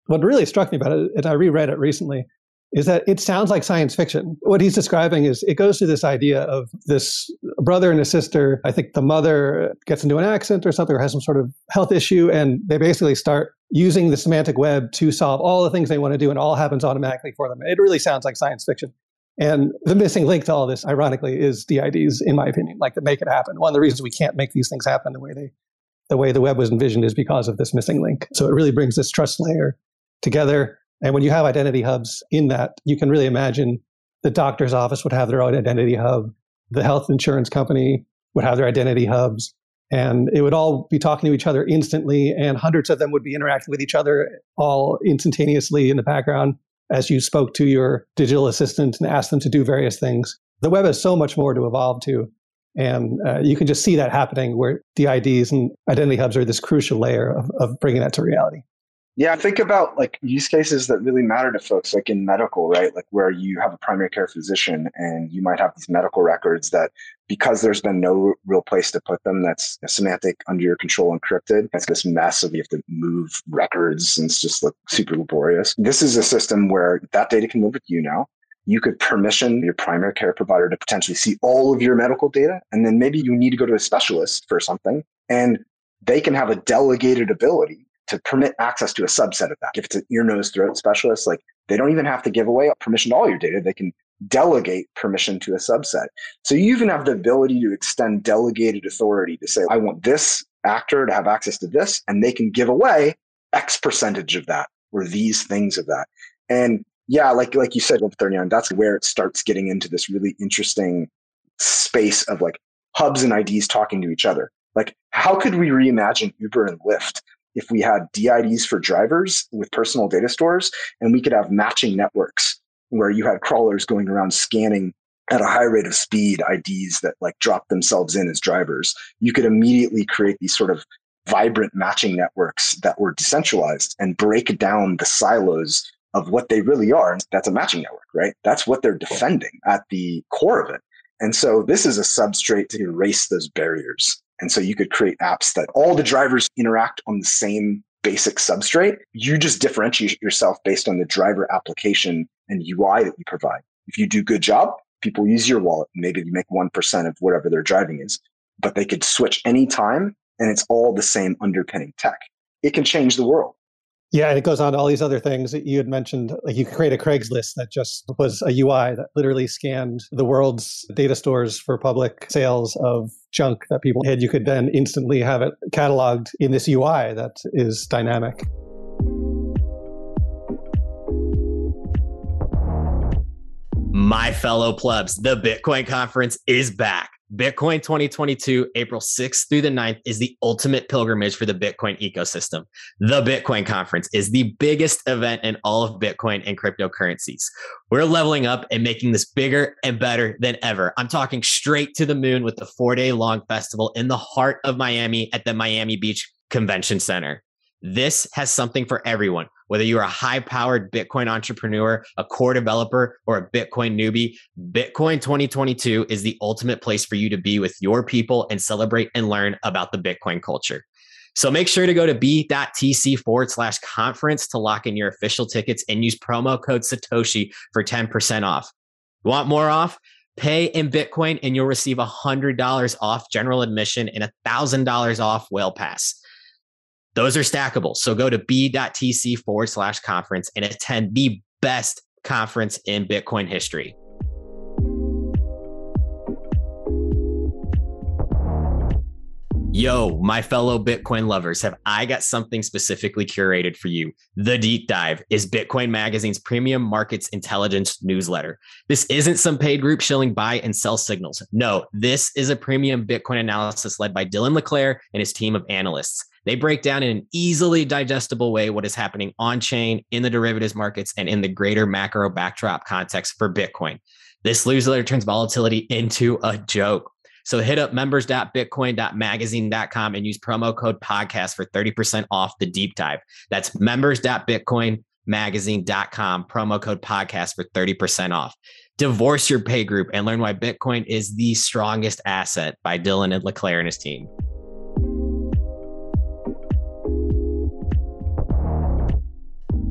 what really struck me about it, and I reread it recently, is that it sounds like science fiction. What he's describing is it goes to this idea of this brother and a sister. I think the mother gets into an accident or something or has some sort of health issue, and they basically start using the semantic web to solve all the things they want to do, and all happens automatically for them. It really sounds like science fiction. And the missing link to all this, ironically, is DIDs, in my opinion, like that make it happen. One of the reasons we can't make these things happen the way the web was envisioned is because of this missing link. So it really brings this trust layer together. And when you have identity hubs in that, you can really imagine the doctor's office would have their own identity hub. The health insurance company would have their identity hubs. And it would all be talking to each other instantly. And hundreds of them would be interacting with each other all instantaneously in the background as you spoke to your digital assistant and asked them to do various things. The web has so much more to evolve to. And you can just see that happening where DIDs and identity hubs are this crucial layer of bringing that to reality. Yeah, think about like use cases that really matter to folks, like in medical, right? Like where you have a primary care physician and you might have these medical records that because there's been no real place to put them, that's semantic, under your control, encrypted. It's this mess of you have to move records and it's just like super laborious. This is a system where that data can live with you now. You could permission your primary care provider to potentially see all of your medical data. And then maybe you need to go to a specialist for something and they can have a delegated ability to permit access to a subset of that. If it's an ear, nose, throat specialist, like they don't even have to give away permission to all your data. They can delegate permission to a subset. So you even have the ability to extend delegated authority to say, I want this actor to have access to this, and they can give away X percentage of that or these things of that. And yeah, like you said, Web 39, that's where it starts getting into this really interesting space of like hubs and IDs talking to each other. Like, how could we reimagine Uber and Lyft if we had DIDs for drivers with personal data stores and we could have matching networks where you had crawlers going around scanning at a high rate of speed IDs that like drop themselves in as drivers? You could immediately create these sort of vibrant matching networks that were decentralized and break down the silos of what they really are. That's a matching network, right? That's what they're defending at the core of it. And so this is a substrate to erase those barriers. And so you could create apps that all the drivers interact on the same basic substrate. You just differentiate yourself based on the driver application and UI that you provide. If you do a good job, people use your wallet. Maybe you make 1% of whatever their driving is, but they could switch anytime and it's all the same underpinning tech. It can change the world. Yeah, and it goes on to all these other things that you had mentioned. Like you could create a Craigslist that just was a UI that literally scanned the world's data stores for public sales of junk that people had. You could then instantly have it cataloged in this UI that is dynamic. My fellow plebs, the Bitcoin conference is back. Bitcoin 2022, April 6th through the 9th, is the ultimate pilgrimage for the Bitcoin ecosystem. The Bitcoin conference is the biggest event in all of Bitcoin and cryptocurrencies. We're leveling up and making this bigger and better than ever. I'm talking straight to the moon with the 4-day-long festival in the heart of Miami at the Miami Beach Convention Center. This has something for everyone. Whether you're a high-powered Bitcoin entrepreneur, a core developer, or a Bitcoin newbie, Bitcoin 2022 is the ultimate place for you to be with your people and celebrate and learn about the Bitcoin culture. So make sure to go to b.tc/conference to lock in your official tickets and use promo code Satoshi for 10% off. Want more off? Pay in Bitcoin and you'll receive $100 off general admission and $1,000 off Whale Pass. Those are stackable. So go to b.tc/conference and attend the best conference in Bitcoin history. Yo, my fellow Bitcoin lovers, have I got something specifically curated for you. The Deep Dive is Bitcoin Magazine's premium markets intelligence newsletter. This isn't some paid group shilling buy and sell signals. No, this is a premium Bitcoin analysis led by Dylan LeClaire and his team of analysts. They break down in an easily digestible way what is happening on-chain, in the derivatives markets, and in the greater macro backdrop context for Bitcoin. This newsletter turns volatility into a joke. So hit up members.bitcoin.magazine.com and use promo code podcast for 30% off the deep dive. That's members.bitcoinmagazine.com, promo code podcast for 30% off. Divorce your pay group and learn why Bitcoin is the strongest asset by Dylan and LeClaire and his team.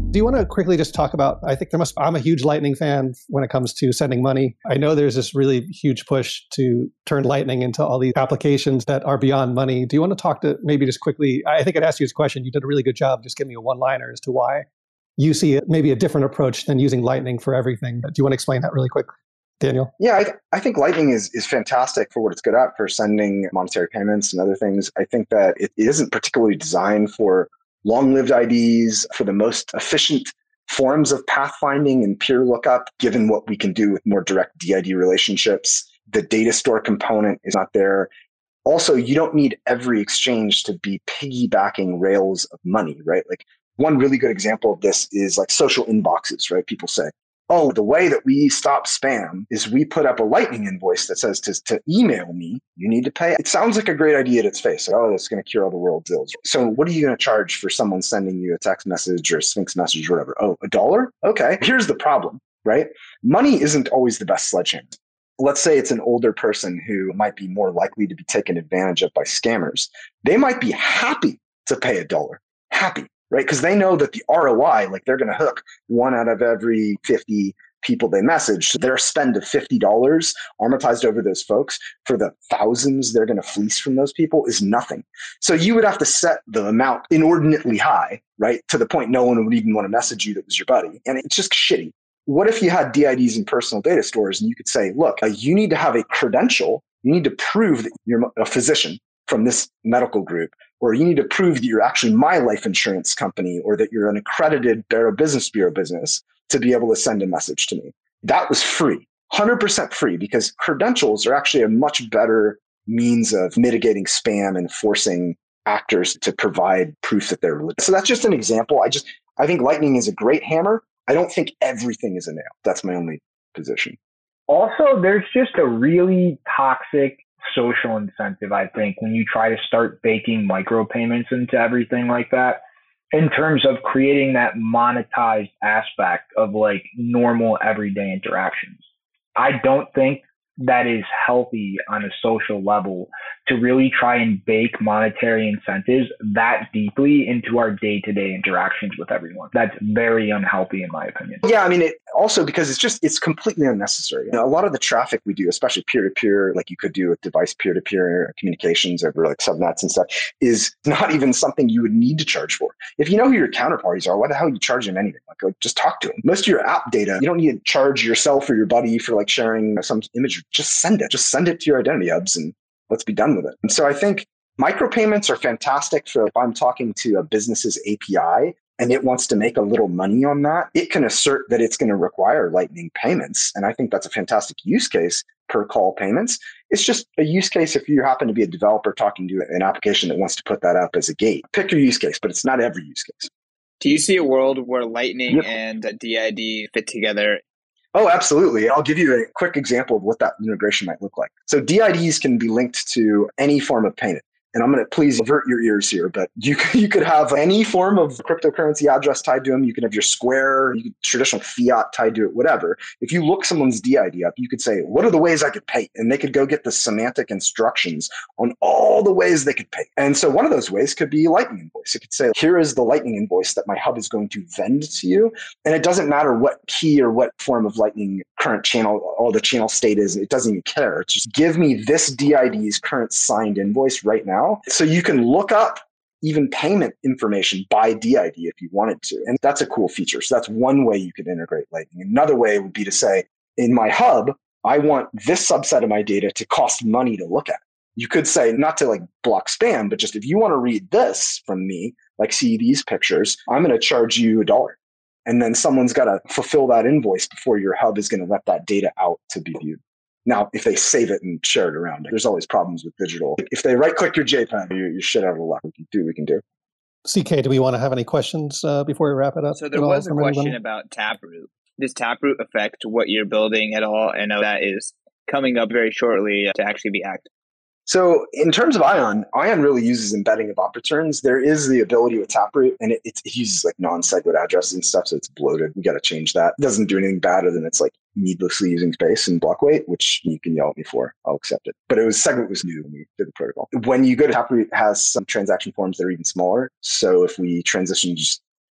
Do you want to quickly just talk about, I'm a huge Lightning fan when it comes to sending money. I know there's this really huge push to turn Lightning into all these applications that are beyond money. Do you want to talk to maybe just quickly, I think I'd asked you this question. You did a really good job just giving me a one-liner as to why you see it, maybe a different approach than using Lightning for everything. But do you want to explain that really quick, Daniel? Yeah, I think Lightning is fantastic for what it's good at, for sending monetary payments and other things. I think that it isn't particularly designed for long-lived IDs, for the most efficient forms of pathfinding and peer lookup, given what we can do with more direct DID relationships. The data store component is not there. Also, you don't need every exchange to be piggybacking rails of money, right? Like one really good example of this is like social inboxes, right? People say, oh, the way that we stop spam is we put up a Lightning invoice that says to email me, you need to pay. It sounds like a great idea at its face. Like, oh, that's going to cure all the world's ills. So what are you going to charge for someone sending you a text message or a Sphinx message or whatever? Oh, $1? Okay. Here's the problem, right? Money isn't always the best sledgehammer. Let's say it's an older person who might be more likely to be taken advantage of by scammers. They might be happy to pay $1. Happy. Right? Because they know that the ROI, like they're going to hook 1 out of every 50 people they message. So their spend of $50 amortized over those folks for the thousands they're going to fleece from those people is nothing. So you would have to set the amount inordinately high, right? To the point no one would even want to message you that was your buddy. And it's just shitty. What if you had DIDs in personal data stores and you could say, look, you need to have a credential. You need to prove that you're a physician from this medical group, or you need to prove that you're actually my life insurance company, or that you're an accredited Better Business Bureau business to be able to send a message to me. That was free, 100% free, because credentials are actually a much better means of mitigating spam and forcing actors to provide proof that they're legit. So that's just an example. I think Lightning is a great hammer. I don't think everything is a nail. That's my only position. Also, there's just a really toxic social incentive, I think, when you try to start baking micropayments into everything like that, in terms of creating that monetized aspect of like normal everyday interactions. I don't think that is healthy on a social level to really try and bake monetary incentives that deeply into our day-to-day interactions with everyone. That's very unhealthy in my opinion. Yeah, I mean, it also because it's completely unnecessary. You know, a lot of the traffic we do, especially peer-to-peer, like you could do with device peer-to-peer communications over like subnets and stuff, is not even something you would need to charge for. If you know who your counterparties are, why the hell are you charging them anything? Like just talk to them. Most of your app data, you don't need to charge yourself or your buddy for like sharing some image. Just send it. Just send it to your identity hubs and let's be done with it. And so I think micropayments are fantastic for if I'm talking to a business's API and it wants to make a little money on that, it can assert that it's going to require Lightning payments. And I think that's a fantastic use case per call payments. It's just a use case if you happen to be a developer talking to an application that wants to put that up as a gate. Pick your use case, but it's not every use case. Do you see a world where Lightning and DID fit together? Oh, absolutely. I'll give you a quick example of what that integration might look like. So DIDs can be linked to any form of payment. And I'm going to please avert your ears here, but you could have any form of cryptocurrency address tied to them. You can have your Square, traditional fiat tied to it, whatever. If you look someone's DID up, you could say, what are the ways I could pay? And they could go get the semantic instructions on all the ways they could pay. And so one of those ways could be Lightning invoice. It could say, here is the Lightning invoice that my hub is going to vend to you. And it doesn't matter what key or what form of Lightning current channel or the channel state is. It doesn't even care. It's just give me this DID's current signed invoice right now. So you can look up even payment information by DID if you wanted to. And that's a cool feature. So that's one way you could integrate Lightning. Another way would be to say, in my hub, I want this subset of my data to cost money to look at. You could say, not to like block spam, but just if you want to read this from me, like see these pictures, I'm going to charge you $1. And then someone's got to fulfill that invoice before your hub is going to let that data out to be viewed. Now, if they save it and share it around, there's always problems with digital. If they right-click your JPEG, you're shit out of luck. We can do. CK, do we want to have any questions before we wrap it up? So there was a question about Taproot. Does Taproot affect what you're building at all? I know that is coming up very shortly to actually be active. So in terms of Ion really uses embedding of op returns. There is the ability with Taproot, and it uses like non-SegWit addresses and stuff, so it's bloated. We got to change that. It doesn't do anything bad other than it's like needlessly using space and block weight, which you can yell at me for. I'll accept it. But SegWit was new when we did the protocol. When you go to Taproot, it has some transaction forms that are even smaller. So if we transition just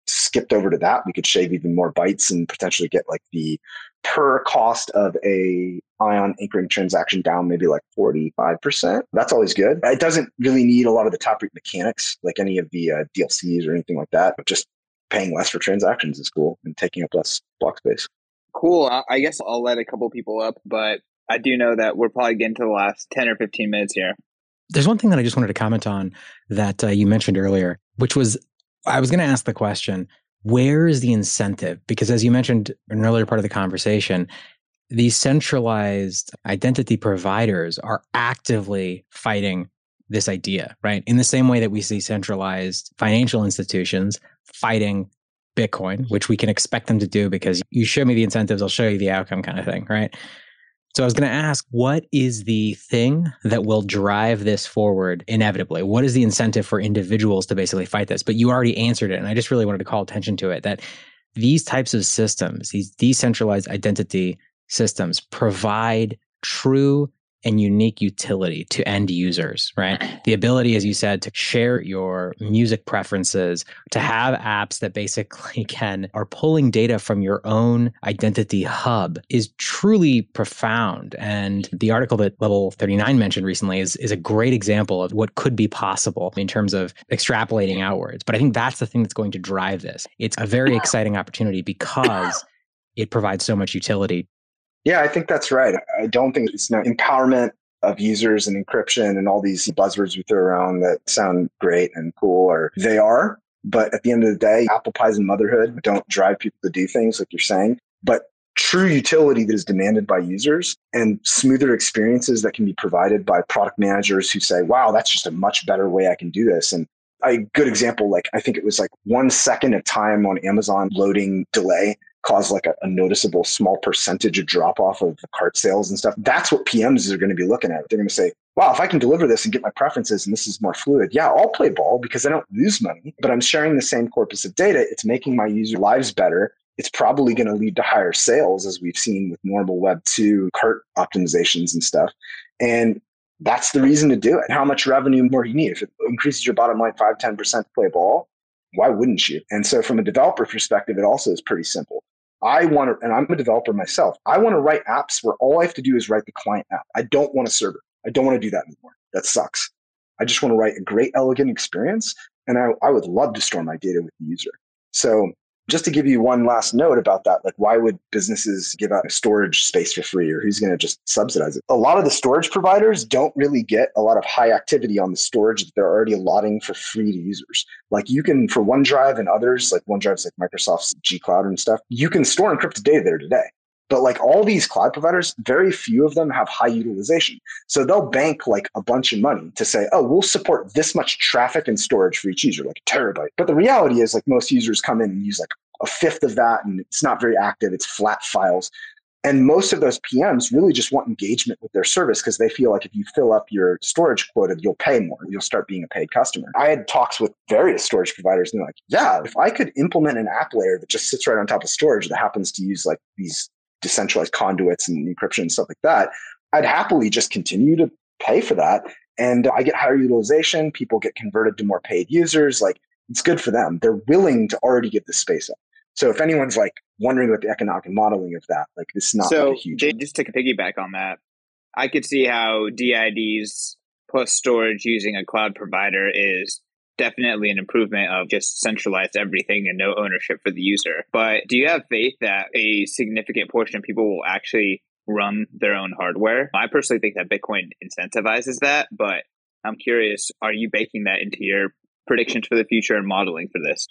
skipped over to that, we could shave even more bytes and potentially get like the per cost of a ion anchoring transaction down maybe like 45%. That's always good. It doesn't really need a lot of the top mechanics, like any of the DLCs or anything like that. But just paying less for transactions is cool and taking up less block space. Cool. I guess I'll let a couple people up, but I do know that we're probably getting to the last 10 or 15 minutes here. There's one thing that I just wanted to comment on that you mentioned earlier, which was, I was going to ask the question, where is the incentive? Because as you mentioned in an earlier part of the conversation, these centralized identity providers are actively fighting this idea, right? In the same way that we see centralized financial institutions fighting Bitcoin, which we can expect them to do because you show me the incentives, I'll show you the outcome kind of thing, right? So I was going to ask, what is the thing that will drive this forward inevitably? What is the incentive for individuals to basically fight this? But you already answered it, and I just really wanted to call attention to it, that these types of systems, these decentralized identity systems, provide true and unique utility to end users, right? The ability, as you said, to share your music preferences, to have apps that basically are pulling data from your own identity hub is truly profound. And the article that Level 39 mentioned recently is a great example of what could be possible in terms of extrapolating outwards. But I think that's the thing that's going to drive this. It's a very exciting opportunity because it provides so much utility. Yeah, I think that's right. I don't think it's not empowerment of users and encryption and all these buzzwords we throw around that sound great and cool, or they are. But at the end of the day, apple pies and motherhood don't drive people to do things like you're saying. But true utility that is demanded by users and smoother experiences that can be provided by product managers who say, wow, that's just a much better way I can do this. And a good example, like I think it was like 1 second of time on Amazon loading delay cause like a noticeable small percentage of drop off of the cart sales and stuff. That's what PMs are going to be looking at. They're going to say, wow, if I can deliver this and get my preferences and this is more fluid, yeah, I'll play ball because I don't lose money, but I'm sharing the same corpus of data. It's making my user lives better. It's probably going to lead to higher sales, as we've seen with normal Web 2 cart optimizations and stuff. And that's the reason to do it. How much revenue more do you need? If it increases your bottom line 5-10% to play ball, why wouldn't you? And so from a developer perspective, it also is pretty simple. I want to, and I'm a developer myself, I want to write apps where all I have to do is write the client app. I don't want a server. I don't want to do that anymore. That sucks. I just want to write a great, elegant experience. And I would love to store my data with the user. So just to give you one last note about that, like why would businesses give out a storage space for free, or who's going to just subsidize it? A lot of the storage providers don't really get a lot of high activity on the storage that they're already allotting for free to users. Like you can, for OneDrive and others, like OneDrive's like Microsoft's G Cloud and stuff, you can store encrypted data there today. But like all these cloud providers, very few of them have high utilization. So they'll bank like a bunch of money to say, oh, we'll support this much traffic and storage for each user, like a terabyte. But the reality is like most users come in and use like a fifth of that, and it's not very active. It's flat files. And most of those PMs really just want engagement with their service because they feel like if you fill up your storage quota, you'll pay more. You'll start being a paid customer. I had talks with various storage providers and they're like, yeah, if I could implement an app layer that just sits right on top of storage that happens to use like these decentralized conduits and encryption and stuff like that, I'd happily just continue to pay for that. And I get higher utilization. People get converted to more paid users. Like it's good for them. They're willing to already give this space up. So if anyone's like wondering about the economic modeling of that, like this is not so a huge. Just to piggyback on that, I could see how DIDs plus storage using a cloud provider is definitely an improvement of just centralized everything and no ownership for the user. But do you have faith that a significant portion of people will actually run their own hardware? I personally think that Bitcoin incentivizes that, but I'm curious, are you baking that into your predictions for the future and modeling for this?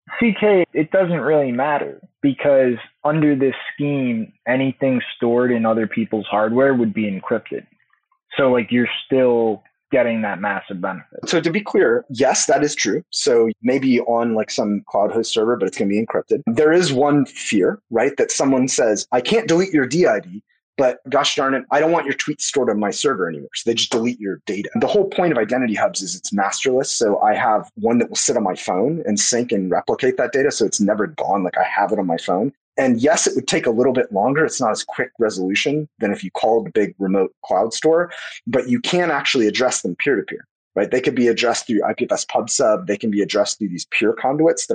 CK, it doesn't really matter because under this scheme, anything stored in other people's hardware would be encrypted. So like you're still getting that massive benefit. So to be clear, yes, that is true. So maybe on like some cloud host server, but it's going to be encrypted. There is one fear, right? That someone says, I can't delete your DID, but gosh darn it, I don't want your tweets stored on my server anymore. So they just delete your data. The whole point of identity hubs is it's masterless. So I have one that will sit on my phone and sync and replicate that data. So it's never gone. Like I have it on my phone. And yes, it would take a little bit longer. It's not as quick resolution than if you called a big remote cloud store, but you can actually address them peer-to-peer, right? They could be addressed through IPFS PubSub. They can be addressed through these peer conduits that aren't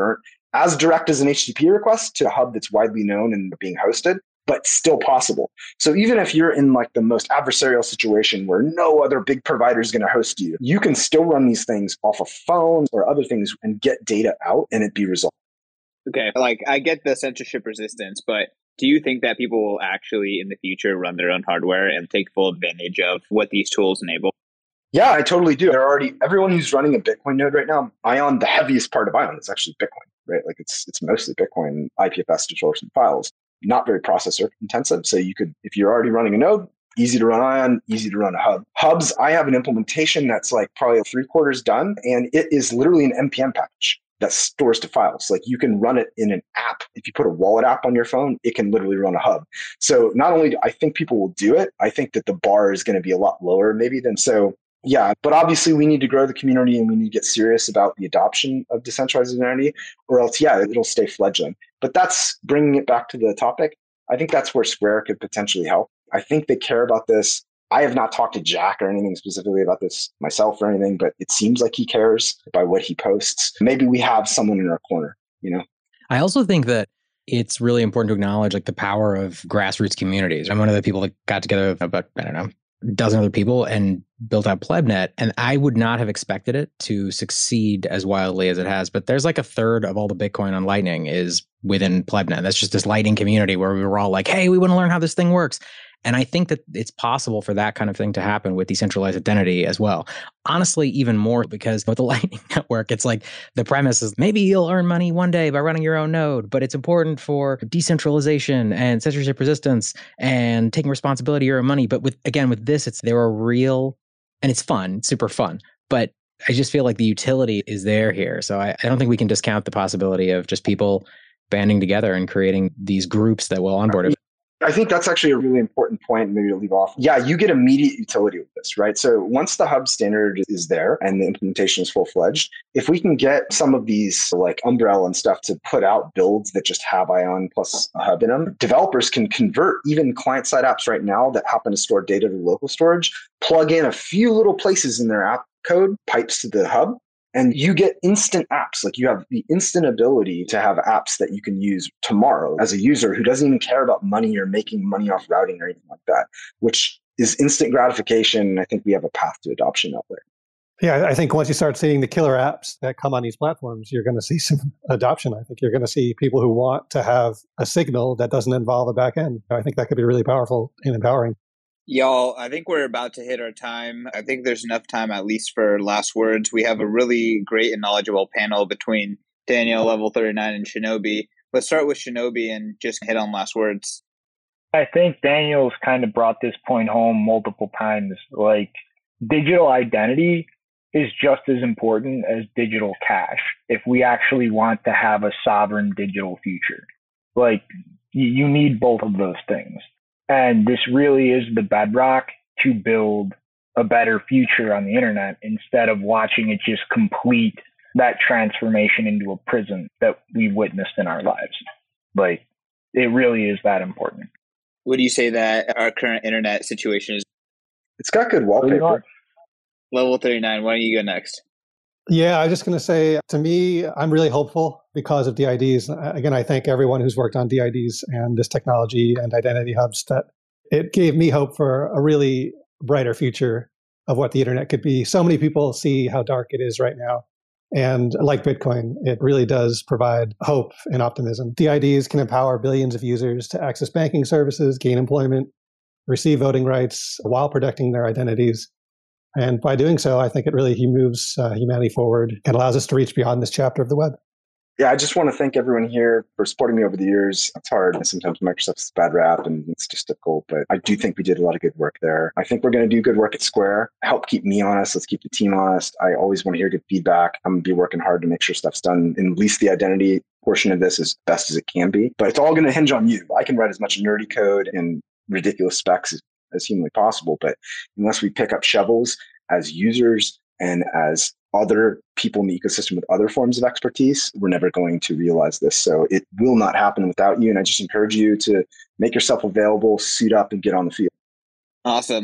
as direct as an HTTP request to a hub that's widely known and being hosted, but still possible. So even if you're in like the most adversarial situation where no other big provider is going to host you, you can still run these things off a phone or other things and get data out and it be resolved. Okay, like I get the censorship resistance, but do you think that people will actually in the future run their own hardware and take full advantage of what these tools enable? Yeah, I totally do. They're already, everyone who's running a Bitcoin node right now, Ion, the heaviest part of Ion is actually Bitcoin, right? Like it's mostly Bitcoin, IPFS to source and files, not very processor intensive. So you could, if you're already running a node, easy to run Ion, easy to run a hub. Hubs, I have an implementation that's like probably 3/4 done, and it is literally an NPM package that stores to files. Like you can run it in an app. If you put a wallet app on your phone, it can literally run a hub. So not only do I think people will do it, I think that the bar is going to be a lot lower maybe than so. Yeah, but obviously we need to grow the community and we need to get serious about the adoption of decentralized identity, or else, yeah, it'll stay fledgling. But that's bringing it back to the topic. I think that's where Square could potentially help. I think they care about this. I have not talked to Jack or anything specifically about this myself or anything, but it seems like he cares by what he posts. Maybe we have someone in our corner, you know? I also think that it's really important to acknowledge like the power of grassroots communities. I'm one of the people that got together with about, I don't know, a dozen other people and built out PlebNet. And I would not have expected it to succeed as wildly as it has. But there's like a third of all the Bitcoin on Lightning is within PlebNet. That's just this Lightning community where we were all like, hey, we want to learn how this thing works. And I think that it's possible for that kind of thing to happen with decentralized identity as well. Honestly, even more because with the Lightning Network, it's like the premise is maybe you'll earn money one day by running your own node, but it's important for decentralization and censorship resistance and taking responsibility of your own money. But with this, there are real, and it's fun, super fun. But I just feel like the utility is there here. So I don't think we can discount the possibility of just people banding together and creating these groups that will onboard it. I think that's actually a really important point, maybe to leave off. Yeah, you get immediate utility with this, right? So once the hub standard is there and the implementation is full-fledged, if we can get some of these like Umbrella and stuff to put out builds that just have Ion plus a hub in them, developers can convert even client-side apps right now that happen to store data to local storage, plug in a few little places in their app code, pipes to the hub, and you get instant apps. Like you have the instant ability to have apps that you can use tomorrow as a user who doesn't even care about money or making money off routing or anything like that, which is instant gratification. I think we have a path to adoption out there. Yeah, I think once you start seeing the killer apps that come on these platforms, you're going to see some adoption. I think you're going to see people who want to have a signal that doesn't involve a back end. I think that could be really powerful and empowering. Y'all, I think we're about to hit our time. I think there's enough time at least for last words. We have a really great and knowledgeable panel between Daniel, Level 39, and Shinobi. Let's start with Shinobi and just hit on last words. I think Daniel's kind of brought this point home multiple times. Like, digital identity is just as important as digital cash if we actually want to have a sovereign digital future. Like, you need both of those things. And this really is the bedrock to build a better future on the internet instead of watching it just complete that transformation into a prison that we witnessed in our lives. Like, it really is that important. What do you say that our current internet situation is? It's got good wallpaper. Level 39, why don't you go next? Yeah, I was just going to say, to me, I'm really hopeful because of DIDs. Again, I thank everyone who's worked on DIDs and this technology and identity hubs, that it gave me hope for a really brighter future of what the internet could be. So many people see how dark it is right now. And like Bitcoin, it really does provide hope and optimism. DIDs can empower billions of users to access banking services, gain employment, receive voting rights while protecting their identities. And by doing so, I think it really moves humanity forward and allows us to reach beyond this chapter of the web. Yeah, I just want to thank everyone here for supporting me over the years. It's hard. Sometimes Microsoft's a bad rap and it's just difficult, but I do think we did a lot of good work there. I think we're going to do good work at Square. Help keep me honest. Let's keep the team honest. I always want to hear good feedback. I'm going to be working hard to make sure stuff's done, and at least the identity portion of this as best as it can be. But it's all going to hinge on you. I can write as much nerdy code and ridiculous specs as humanly possible, but unless we pick up shovels as users and as other people in the ecosystem with other forms of expertise, we're never going to realize this. So it will not happen without you. And I just encourage you to make yourself available, suit up, and get on the field. Awesome.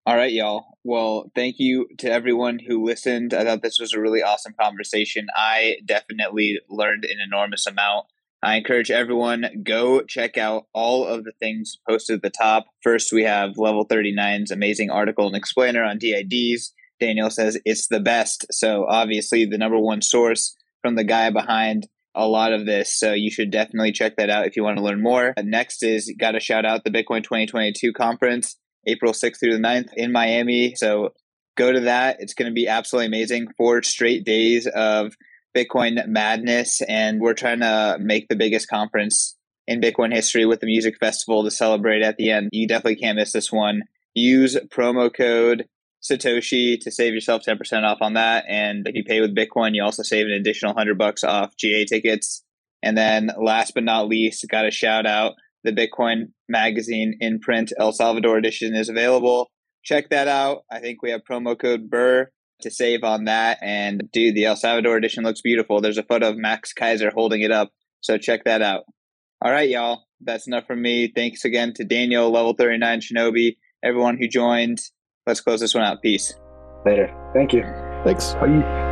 All right, y'all. Well, thank you to everyone who listened. I thought this was a really awesome conversation. I definitely learned an enormous amount. I encourage everyone, go check out all of the things posted at the top. First, we have Level 39's amazing article and explainer on DIDs. Daniel says it's the best. So obviously the number one source from the guy behind a lot of this. So you should definitely check that out if you want to learn more. Next is, got to shout out the Bitcoin 2022 conference, April 6th through the 9th in Miami. So go to that. It's going to be absolutely amazing. 4 straight days of Bitcoin madness. And we're trying to make the biggest conference in Bitcoin history with the music festival to celebrate at the end. You definitely can't miss this one. Use promo code Satoshi to save yourself 10% off on that. And if you pay with Bitcoin, you also save an additional $100 off GA tickets. And then last but not least, got to shout out the Bitcoin Magazine in print El Salvador edition is available. Check that out. I think we have promo code BURR to save on that. And dude, the El Salvador edition looks beautiful. There's a photo of Max Kaiser holding it up. So check that out. All right, y'all. That's enough from me. Thanks again to Daniel, Level 39 Shinobi, everyone who joined. Let's close this one out. Peace. Later. Thank you. Thanks. Peace.